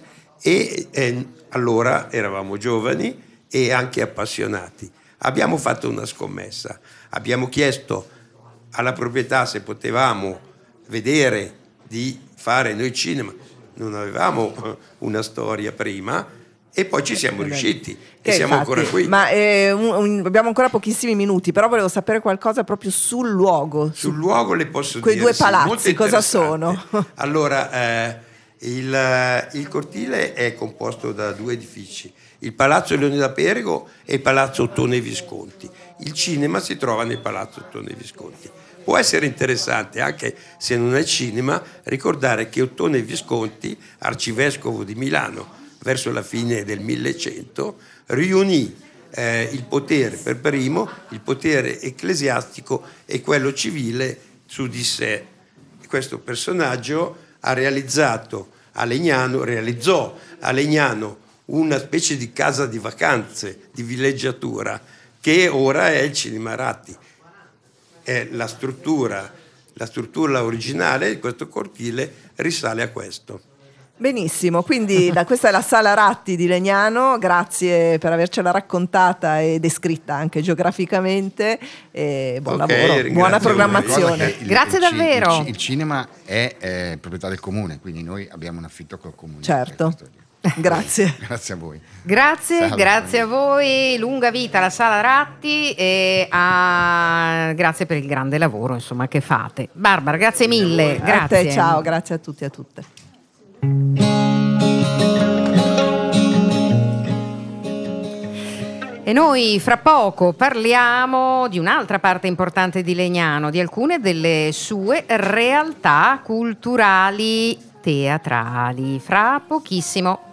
e eh, allora eravamo giovani e anche appassionati. Abbiamo fatto una scommessa, abbiamo chiesto alla proprietà se potevamo vedere di fare noi cinema, non avevamo eh, una storia prima e poi ci siamo riusciti Che e siamo infatti- ancora qui. Ma eh, un- un- abbiamo ancora pochissimi minuti, però volevo sapere qualcosa proprio sul luogo. su- Sul luogo le posso Quei dire due sì, palazzi, molto cosa interessante. sono? Allora, eh, il, il cortile è composto da due edifici, il Palazzo Leone da Perego e il Palazzo Ottone Visconti. Il cinema si trova nel Palazzo Ottone Visconti. Può essere interessante, anche se non è cinema, ricordare che Ottone Visconti, arcivescovo di Milano, verso la fine del millecento, riunì eh, il potere per primo, il potere ecclesiastico e quello civile su di sé. Questo personaggio ha realizzato a Legnano, realizzò a Legnano una specie di casa di vacanze, di villeggiatura, che ora è il Cinema Ratti. È la struttura, la struttura originale di questo cortile risale a questo. Benissimo, quindi da, questa è la Sala Ratti di Legnano, grazie per avercela raccontata e descritta anche geograficamente e buon Ok, lavoro, ringrazio buona voi. programmazione. Il- Grazie il ci- davvero. Il, ci- il cinema è eh, proprietà del comune, quindi noi abbiamo un affitto col comune. Certo. Questo è- Grazie. Grazie a voi. Grazie, Salve. grazie a voi, lunga vita alla Sala Ratti e a... grazie per il grande lavoro insomma, che fate. Barbara, grazie mille. A Grazie. te, ciao, grazie a tutti e a tutte. E noi fra poco parliamo di un'altra parte importante di Legnano, di alcune delle sue realtà culturali teatrali. Fra pochissimo.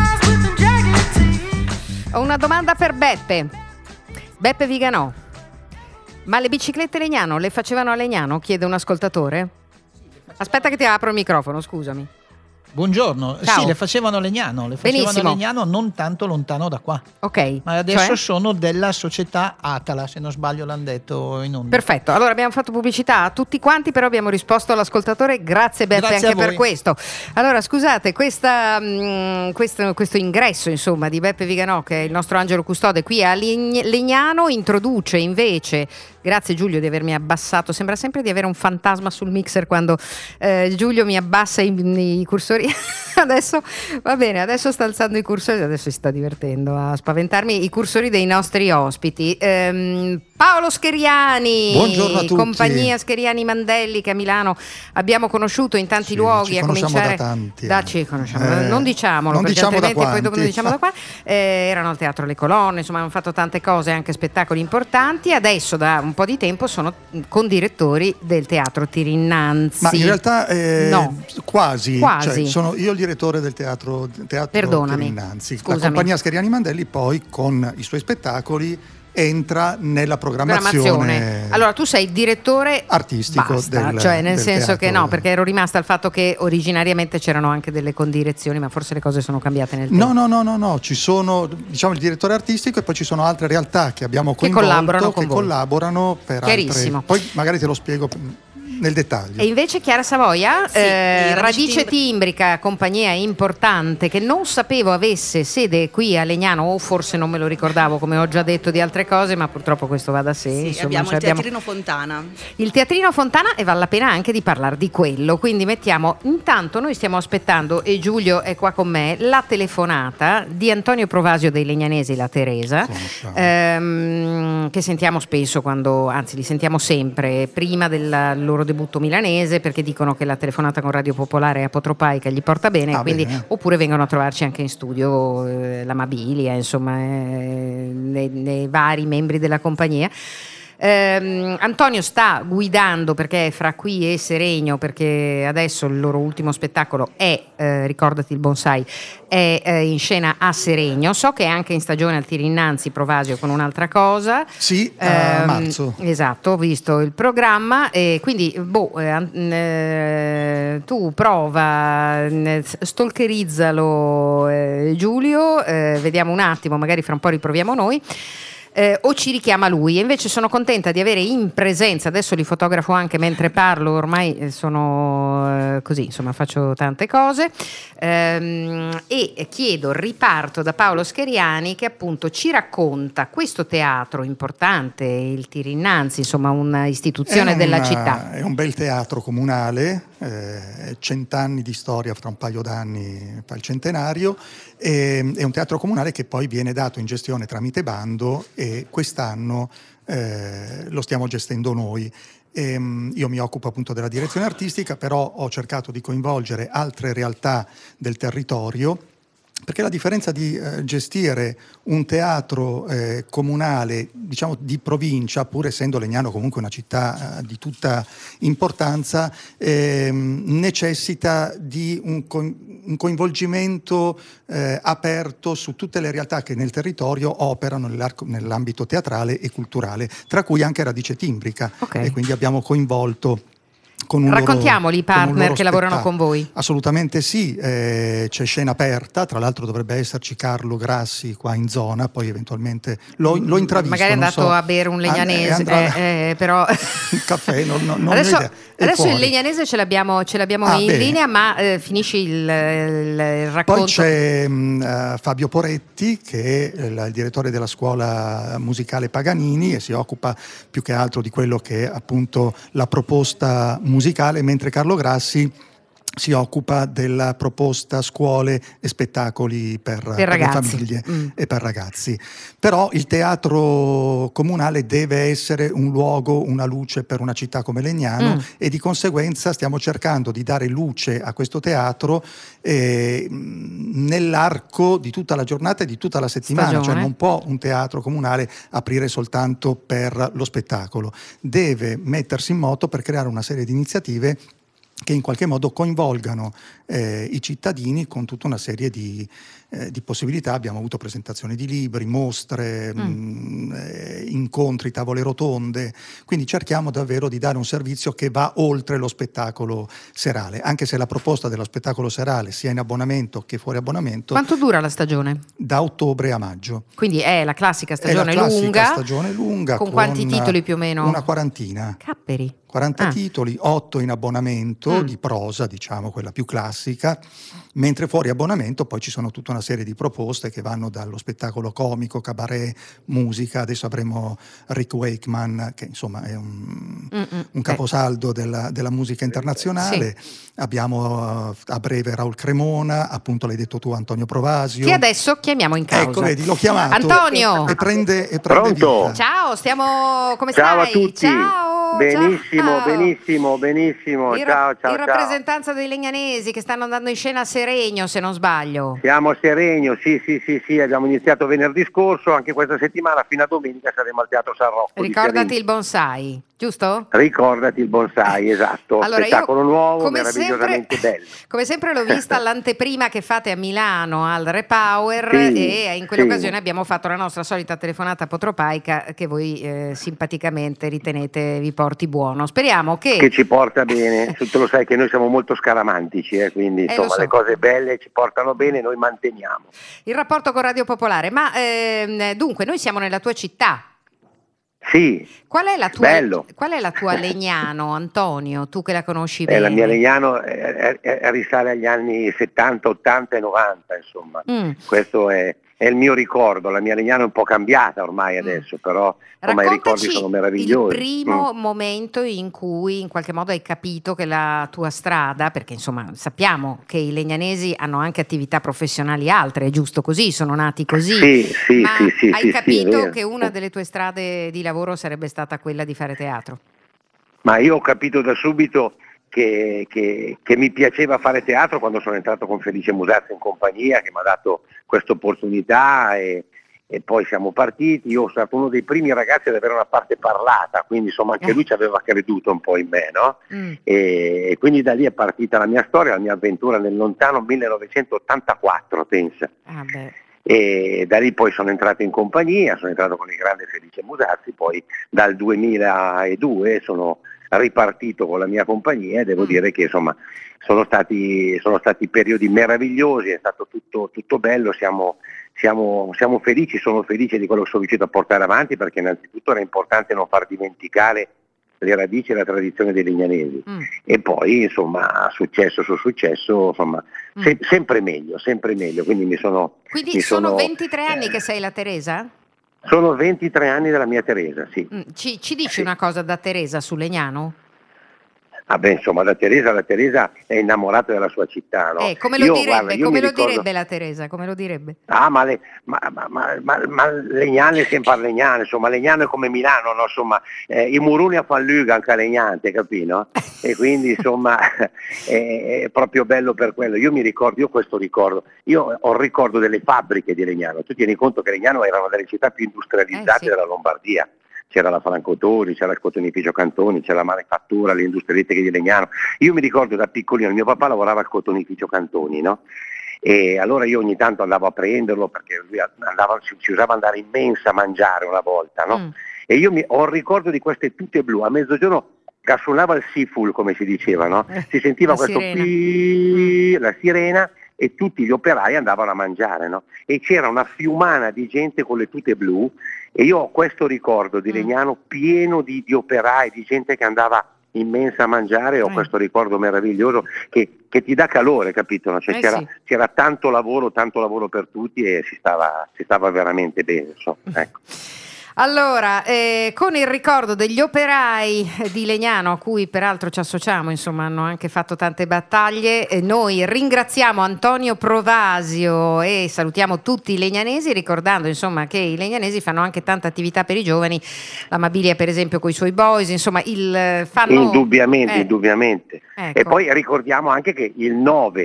Ho una domanda per Beppe. Beppe Viganò. Ma le biciclette Legnano le facevano a Legnano? Chiede un ascoltatore. Aspetta che ti apro il microfono, scusami. Buongiorno, Ciao. sì, le facevano a Legnano, le facevano Benissimo. a Legnano non tanto lontano da qua. Ok. Ma adesso cioè? sono della società Atala, se non sbaglio l'hanno detto in onda. Perfetto, allora abbiamo fatto pubblicità a tutti quanti, però abbiamo risposto all'ascoltatore, grazie Beppe Grazie anche a per voi. questo. Allora scusate, questa, mh, questo, questo ingresso insomma di Beppe Viganò, che è il nostro angelo custode qui a Legn- Legnano, introduce invece, grazie Giulio di avermi abbassato, sembra sempre di avere un fantasma sul mixer quando eh, Giulio mi abbassa i, i cursori. Adesso va bene, adesso sta alzando i cursori, adesso si sta divertendo a spaventarmi, i cursori dei nostri ospiti. Ehm, Paolo Scheriani, Buongiorno a tutti. compagnia Scheriani Mandelli, che a Milano abbiamo conosciuto in tanti Sì, luoghi, ci a conosciamo cominciare da tanti da anni. ci conosciamo, Eh, non diciamolo non perché diciamo da altrimenti poi dopo non quanti. diciamo da qua. Eh, erano al Teatro Le Colonne, insomma hanno fatto tante cose, anche spettacoli importanti. Adesso da un po' di tempo sono condirettori del Teatro Tirinnanzi. Ma in realtà eh, No. quasi, Quasi. Cioè, sono io il direttore del teatro, teatro Perdonami, Tirinnanzi. La scusami. compagnia Scheriani Mandelli poi con i suoi spettacoli entra nella programmazione, Programmazione. Allora tu sei il direttore artistico basta, del, cioè nel del senso che teatro. no, perché ero rimasta al fatto che originariamente c'erano anche delle condirezioni, ma forse le cose sono cambiate nel tempo. No, no, no, no, no, ci sono diciamo il direttore artistico e poi ci sono altre realtà che abbiamo Che coinvolto collaborano con che voi. collaborano per Chiarissimo. altre. Poi magari te lo spiego nel dettaglio. E invece Chiara Savoia, Sì, eh, di Radice Radice Timbrica, compagnia importante che non sapevo avesse sede qui a Legnano, o forse non me lo ricordavo, come ho già detto di altre cose, ma purtroppo questo va da sé. Sì, insomma, abbiamo cioè il Teatrino Fontana. il Teatrino Fontana, e vale la pena anche di parlare di quello, quindi mettiamo, intanto noi stiamo aspettando, e Giulio è qua con me, la telefonata di Antonio Provasio dei Legnanesi, la Teresa, Conosciamo. ehm, che sentiamo spesso quando, anzi li sentiamo sempre prima del loro debutto milanese, perché dicono che la telefonata con Radio Popolare a Potropaica gli porta bene, Ah, quindi, bene. oppure vengono a trovarci anche in studio eh, l'Amabilia, insomma, eh, nei, nei vari membri della compagnia. Ehm, Antonio sta guidando, perché è fra qui e Seregno, perché adesso il loro ultimo spettacolo è eh, ricordati il bonsai, è eh, in scena a Seregno. So che è anche in stagione al Tirinnanzi Provasio con un'altra cosa. Sì, a Ehm, marzo. Esatto, ho visto il programma e quindi boh, eh, an- eh, tu prova, eh, stalkerizzalo eh, Giulio, eh, vediamo un attimo, magari fra un po' riproviamo noi. Eh, o ci richiama lui, e invece sono contenta di avere in presenza, adesso li fotografo anche mentre parlo, ormai eh, sono eh, così, insomma faccio tante cose, ehm, e chiedo, riparto da Paolo Scheriani, che appunto ci racconta questo teatro importante, il Tirinnanzi, insomma un'istituzione È un- della città. È un bel teatro comunale, eh, cent'anni di storia, fra un paio d'anni fa il centenario, e, è un teatro comunale che poi viene dato in gestione tramite bando, e quest'anno eh, lo stiamo gestendo noi. Ehm, io mi occupo appunto della direzione artistica, però ho cercato di coinvolgere altre realtà del territorio, perché la differenza di eh, gestire un teatro eh, comunale, diciamo di provincia, pur essendo Legnano comunque una città eh, di tutta importanza, ehm, necessita di un, co- un coinvolgimento eh, aperto su tutte le realtà che nel territorio operano nell'arco- nell'ambito teatrale e culturale, tra cui anche Radice Timbrica. Ok. E quindi abbiamo coinvolto con un Raccontiamoli i loro- con un partner loro che lavorano spettacolo. con voi. Assolutamente sì, eh, c'è scena aperta, tra l'altro dovrebbe esserci Carlo Grassi qua in zona, poi eventualmente lo, lo intravisto. Magari è non andato so. a bere un legnanese, Ah, eh, andrà- eh, eh, però il caffè, non, non, non adesso, ho idea. È adesso il fuori. legnanese ce l'abbiamo, ce l'abbiamo Ah, in bene. linea, ma eh, finisci il, il- il racconto. Poi c'è mh, eh, Fabio Poretti, che è il, il direttore della scuola musicale Paganini, e si occupa più che altro di quello che è appunto la proposta musicale, mentre Carlo Grassi si occupa della proposta scuole e spettacoli per, per le ragazzi. famiglie Mm. e per ragazzi. Però il teatro comunale deve essere un luogo, una luce per una città come Legnano, Mm. e di conseguenza stiamo cercando di dare luce a questo teatro eh, nell'arco di tutta la giornata e di tutta la settimana. Stagione. Cioè non può un teatro comunale aprire soltanto per lo spettacolo, deve mettersi in moto per creare una serie di iniziative che in qualche modo coinvolgano eh, i cittadini con tutta una serie di, eh, di possibilità. Abbiamo avuto presentazioni di libri, mostre, mm. mh, eh, incontri, tavole rotonde, quindi cerchiamo davvero di dare un servizio che va oltre lo spettacolo serale, anche se la proposta dello spettacolo serale sia in abbonamento che fuori abbonamento. Quanto dura la stagione? Da ottobre a maggio. Quindi è la classica stagione è la classica lunga, stagione lunga con, con quanti titoli più o meno? Una quarantina. Capperi. quaranta ah. titoli, otto in abbonamento mm. di prosa, diciamo quella più classica, mentre fuori abbonamento poi ci sono tutta una serie di proposte che vanno dallo spettacolo comico, cabaret, musica. Adesso avremo Rick Wakeman, che insomma è un, un caposaldo della, della musica internazionale. Sì. Abbiamo uh, a breve Raul Cremona, appunto l'hai detto tu, Antonio Provasio, che adesso chiamiamo in causa. Ecco, vedi, l'ho chiamato. Antonio! E prende, e prende Pronto? vita. Ciao, stiamo... come ciao stai? A tutti. Ciao! Benissimo, ciao. benissimo, benissimo. In, ciao, ciao, in ciao. rappresentanza dei legnanesi che stanno andando in scena a Seregno, se non sbaglio. Siamo a Seregno, sì, sì, sì, sì, abbiamo iniziato venerdì scorso, anche questa settimana fino a domenica saremo al Teatro San Rocco. Ricordati il bonsai, giusto? Ricordati il bonsai, esatto. Allora, spettacolo io, nuovo, meravigliosamente sempre, bello. Come sempre l'ho vista all'anteprima che fate a Milano al Repower, sì, e in quell'occasione sì. abbiamo fatto la nostra solita telefonata apotropaica che voi eh, simpaticamente ritenete vi porti buono. Speriamo che... Che ci porta bene, tu lo sai che noi siamo molto scaramantici, eh, quindi eh, insomma so. le cose belle ci portano bene, noi manteniamo. Il rapporto con Radio Popolare, ma ehm, dunque noi siamo nella tua città. Sì, qual è la tua, bello. Qual è la tua Legnano, Antonio, tu che la conosci Eh, bene? la mia Legnano è, è, è, risale agli anni settanta, ottanta e novanta, insomma. Mm. Questo è, è il mio ricordo. La mia Legnano è un po' cambiata ormai adesso, mm. però insomma, i ricordi sono meravigliosi. Il primo mm. momento in cui in qualche modo hai capito che la tua strada, perché insomma sappiamo che i legnanesi hanno anche attività professionali altre, è giusto così, sono nati così, sì, sì, ma sì, sì, hai sì, capito sì, che una delle tue strade di lavoro sarebbe stata quella di fare teatro? Ma io ho capito da subito che, che, che mi piaceva fare teatro quando sono entrato con Felice Musazzi in compagnia, che mi ha dato questa opportunità, e, e poi siamo partiti. Io sono stato uno dei primi ragazzi ad avere una parte parlata, quindi insomma anche lui ci aveva creduto un po' in me, no? Mm. E, e quindi da lì è partita la mia storia, la mia avventura nel lontano millenovecentottantaquattro, pensa. Ah, beh. E da lì poi sono entrato in compagnia, sono entrato con il grande Felice Musazzi, poi dal duemiladue sono ripartito con la mia compagnia e devo mm. dire che insomma sono stati, sono stati periodi meravigliosi, è stato tutto, tutto bello, siamo, siamo, siamo felici, sono felice di quello che sono riuscito a portare avanti, perché innanzitutto era importante non far dimenticare le radici e la tradizione dei legnanesi, mm. e poi insomma successo su successo, insomma mm. se, sempre meglio, sempre meglio, quindi mi sono... Quindi mi sono, sono ventitré anni eh, che sei la Teresa? Sono ventitré anni della mia Teresa, sì. Mm. Ci, ci dici sì. una cosa da Teresa su Legnano? Ah beh, insomma, la Teresa, la Teresa è innamorata della sua città, no? Eh, come lo io, direbbe, guarda, io come lo ricordo... direbbe la Teresa, come lo direbbe? Ah, ma, le, ma, ma, ma, ma, ma Legnano è sempre Legnano, insomma, Legnano è come Milano, no? Insomma, eh, i muruni a Falluga anche a Legnante, capito? E quindi, insomma, è, è proprio bello per quello. Io mi ricordo, io questo ricordo, io ho il ricordo delle fabbriche di Legnano. Tu tieni conto che Legnano era una delle città più industrializzate eh, sì. della Lombardia. C'era la Francotori, c'era il cotonificio Cantoni, c'era la manifattura, le industrie elettriche di Legnano. Io mi ricordo da piccolino, mio papà lavorava al cotonificio Cantoni, no? E allora io ogni tanto andavo a prenderlo, perché lui andava, si, si usava andare in mensa a mangiare una volta, no? Mm. E io mi, ho il ricordo di queste tute blu, a mezzogiorno gassolava il siful, come si diceva, no? Si sentiva la questo sirena. Pii, la sirena, e tutti gli operai andavano a mangiare, no? E c'era una fiumana di gente con le tute blu, e io ho questo ricordo di Legnano pieno di, di operai, di gente che andava in mensa a mangiare, ho eh. questo ricordo meraviglioso che, che ti dà calore, capito? No? Cioè eh c'era, sì. c'era tanto lavoro, tanto lavoro per tutti, e si stava, si stava veramente bene, insomma, ecco. Allora, eh, con il ricordo degli operai di Legnano, a cui peraltro ci associamo, insomma hanno anche fatto tante battaglie, eh, noi ringraziamo Antonio Provasio e salutiamo tutti i legnanesi, ricordando insomma che i legnanesi fanno anche tanta attività per i giovani, la Mabilia per esempio con i suoi boys, insomma il fanno... Indubbiamente, eh, indubbiamente. Ecco. E poi ricordiamo anche che il nove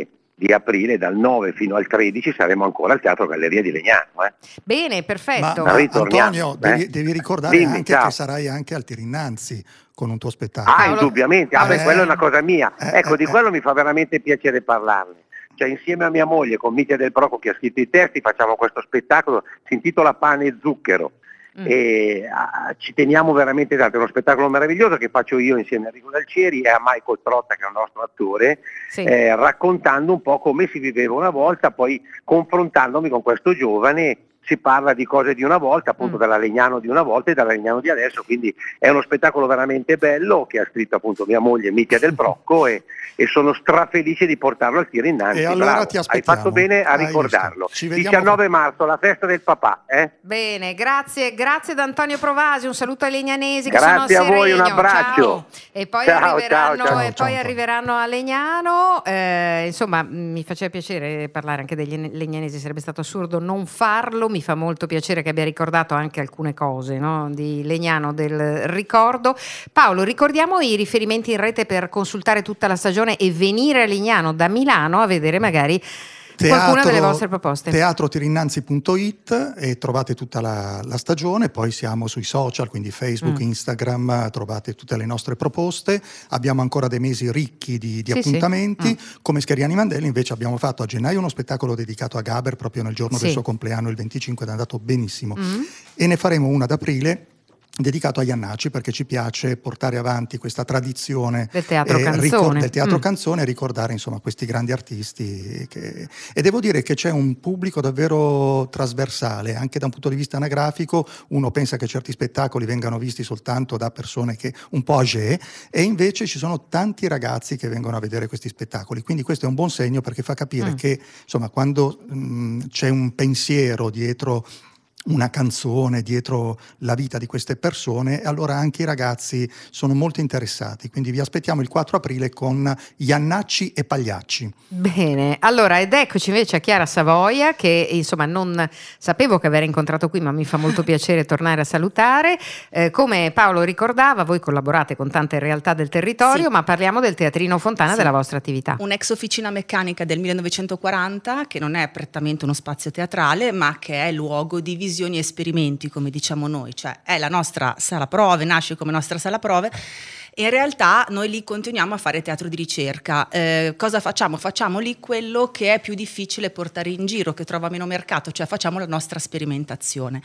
di aprile, dal nove fino al tredici saremo ancora al Teatro Galleria di Legnano. Eh. Bene, perfetto. Ma, ma Ritorniamo, Antonio, eh? devi, devi ricordare Dimmi, anche ciao. che sarai anche al Tirinnanzi con un tuo spettacolo. Ah, Paolo- indubbiamente, ah, beh, Eh. quello è una cosa mia. Eh, Ecco, eh, di eh. quello mi fa veramente piacere parlarne. Cioè, insieme a mia moglie, con Mitia Del Proco, che ha scritto i testi, facciamo questo spettacolo, si intitola Pane e Zucchero. Mm. E ah, ci teniamo veramente tanto, è uno spettacolo meraviglioso che faccio io insieme a Enrico Dalcieri e a Michael Trotta, che è un nostro attore, Sì. eh, raccontando un po' come si viveva una volta, poi confrontandomi con questo giovane. Si parla di cose di una volta, appunto Mm. dalla Legnano di una volta e dalla Legnano di adesso, quindi è uno spettacolo veramente bello che ha scritto appunto mia moglie Mitia Del Procco e, e sono strafelice di portarlo al Tirinnanzi. E allora Bravo, ti hai aspettiamo. fatto bene a Hai ricordarlo. visto. Ci vediamo- diciannove marzo, la festa del papà. Eh? Bene, grazie, grazie ad Antonio Provasi, un saluto ai legnanesi che Grazie sono a voi, un Seregno, abbraccio. ciao. E poi Ciao, arriveranno, ciao, ciao. e Ciao, poi ciao, arriveranno a Legnano, eh, insomma mi faceva piacere parlare anche degli legnanesi, sarebbe stato assurdo non farlo, mi fa molto piacere che abbia ricordato anche alcune cose, no? Di Legnano del ricordo. Paolo, ricordiamo i riferimenti in rete per consultare tutta la stagione e venire a Legnano da Milano a vedere magari qualcuna delle vostre proposte. teatro tirinnanzi punto it e trovate tutta la, la stagione, poi siamo sui social, quindi Facebook, Mm. Instagram, trovate tutte le nostre proposte, abbiamo ancora dei mesi ricchi di, di Sì, appuntamenti, sì. come Scheriani Mandelli invece abbiamo fatto a gennaio uno spettacolo dedicato a Gaber proprio nel giorno Sì. del suo compleanno, il venticinque, ed è andato benissimo, Mm. e ne faremo una ad aprile dedicato a Iannacci, perché ci piace portare avanti questa tradizione Del teatro e canzone. ricor- del teatro Mm. canzone e ricordare insomma questi grandi artisti che... e devo dire che c'è un pubblico davvero trasversale anche da un punto di vista anagrafico. Uno pensa che certi spettacoli vengano visti soltanto da persone che un po' âgée, e invece ci sono tanti ragazzi che vengono a vedere questi spettacoli, quindi questo è un buon segno perché fa capire Mm. che insomma quando mh, c'è un pensiero dietro una canzone, dietro la vita di queste persone, allora anche i ragazzi sono molto interessati, quindi vi aspettiamo il quattro aprile con Iannacci e Pagliacci. Bene, allora ed eccoci invece a Chiara Savoia, che insomma non sapevo che aver incontrato qui, ma mi fa molto piacere tornare a salutare. Eh, come Paolo ricordava, voi collaborate con tante realtà del territorio, Sì. ma parliamo del Teatrino Fontana, Sì. della vostra attività. Un'ex officina meccanica del millenovecentoquaranta, che non è prettamente uno spazio teatrale, ma che è luogo di visioni e esperimenti, come diciamo noi, cioè è la nostra sala prove, nasce come nostra sala prove. E in realtà noi lì continuiamo a fare teatro di ricerca. Eh, cosa facciamo? Facciamo lì quello che è più difficile portare in giro, che trova meno mercato, cioè facciamo la nostra sperimentazione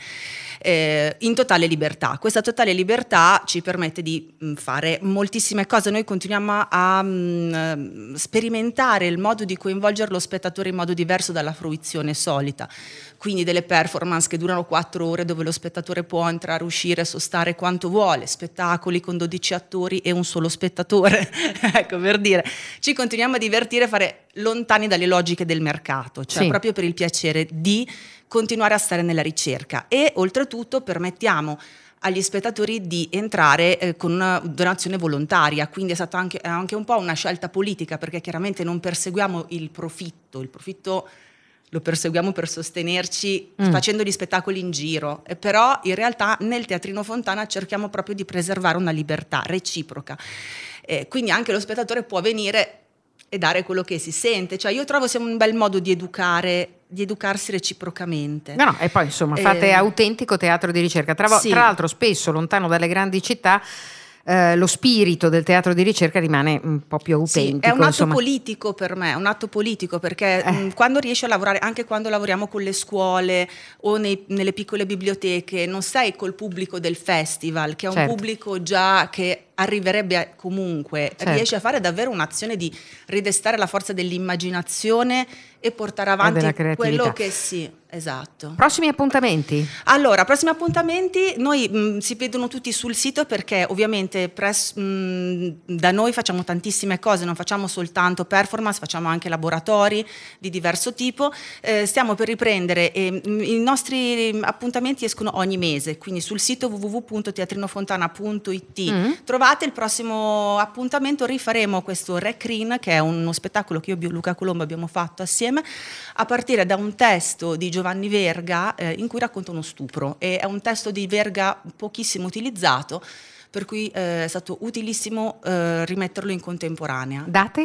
eh, in totale libertà. Questa totale libertà ci permette di mh, fare moltissime cose. Noi continuiamo a, a mh, sperimentare il modo di coinvolgere lo spettatore in modo diverso dalla fruizione solita. Quindi delle performance che durano quattro ore dove lo spettatore può entrare, uscire, sostare quanto vuole, spettacoli con dodici attori e un solo spettatore, ecco, per dire, ci continuiamo a divertire, a fare lontani dalle logiche del mercato, cioè Sì. proprio per il piacere di continuare a stare nella ricerca, e oltretutto permettiamo agli spettatori di entrare eh, con una donazione volontaria, quindi è stata anche, è anche un po' una scelta politica, perché chiaramente non perseguiamo il profitto, il profitto lo perseguiamo per sostenerci Mm. facendo gli spettacoli in giro, e però in realtà nel Teatrino Fontana cerchiamo proprio di preservare una libertà reciproca, eh, quindi anche lo spettatore può venire e dare quello che si sente, cioè io trovo sia un bel modo di educare, di educarsi reciprocamente. No, no, e poi insomma fate Eh, autentico teatro di ricerca, tra, vo- sì. tra l'altro spesso lontano dalle grandi città. Eh, lo spirito del teatro di ricerca rimane un po' più Sì, autentico. è un atto insomma. politico per me, è un atto politico perché Eh. mh, quando riesci a lavorare, anche quando lavoriamo con le scuole o nei- nelle piccole biblioteche, non sei col pubblico del festival, che è un Certo. pubblico già che arriverebbe a- comunque, Certo. riesci a fare davvero un'azione di ridestare la forza dell'immaginazione e portare avanti della creatività. quello che sì, esatto. Prossimi appuntamenti? Allora, prossimi appuntamenti, noi mh, si vedono tutti sul sito, perché ovviamente pres- mh, da noi facciamo tantissime cose, non facciamo soltanto performance, facciamo anche laboratori di diverso tipo, eh, stiamo per riprendere e mh, i nostri appuntamenti escono ogni mese, quindi sul sito w w w punto teatrinofontana punto i t Mm. trovate il prossimo appuntamento. Rifaremo questo Recrin, che è uno spettacolo che io e Luca Colombo abbiamo fatto assieme, a partire da un testo di Giovanni Verga eh, in cui racconta uno stupro, e è un testo di Verga pochissimo utilizzato, per cui eh, è stato utilissimo eh, rimetterlo in contemporanea. Date?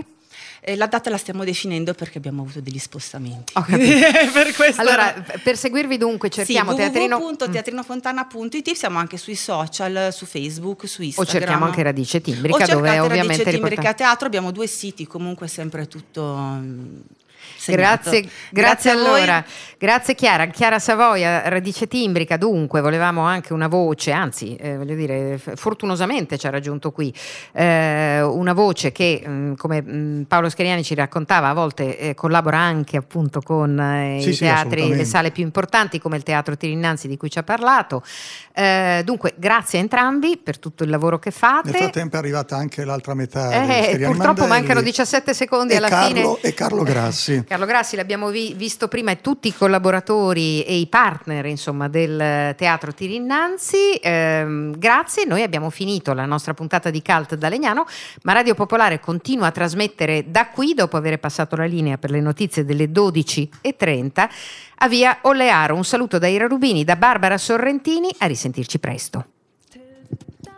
Eh, la data la stiamo definendo perché abbiamo avuto degli spostamenti. Ho capito. Per questo Allora, per seguirvi dunque cerchiamo sì, Teatrino... w w w punto teatrinofontana punto it, siamo anche sui social, su Facebook, su O Instagram. cerchiamo anche Radice Timbrica, O cercate dove ovviamente Radice Timbrica riporta- Teatro, abbiamo due siti, comunque sempre tutto mm, segnato. Grazie, grazie, a voi. allora, grazie Chiara, Chiara Savoia, Radice Timbrica. Dunque volevamo anche una voce, anzi eh, voglio dire, f- fortunosamente ci ha raggiunto qui eh, una voce che mh, come mh, Paolo Scheriani ci raccontava a volte eh, collabora anche appunto con eh, Sì, i sì, teatri, le assolutamente. sale più importanti come il Teatro Tirinnanzi di cui ci ha parlato. Eh, dunque grazie a entrambi per tutto il lavoro che fate. Nel frattempo è arrivata anche l'altra metà Eh, di Scheriani purtroppo Mandelli mancano diciassette secondi e alla Carlo, fine. e Carlo Grassi. Carlo Grassi l'abbiamo vi- visto prima, e tutti i collaboratori e i partner insomma del Teatro Tirinnanzi. Ehm, grazie, noi abbiamo finito la nostra puntata di Cult da Legnano, ma Radio Popolare continua a trasmettere da qui dopo aver passato la linea per le notizie delle dodici e trenta a via Ollearo. Un saluto da Ira Rubini, da Barbara Sorrentini, a risentirci presto.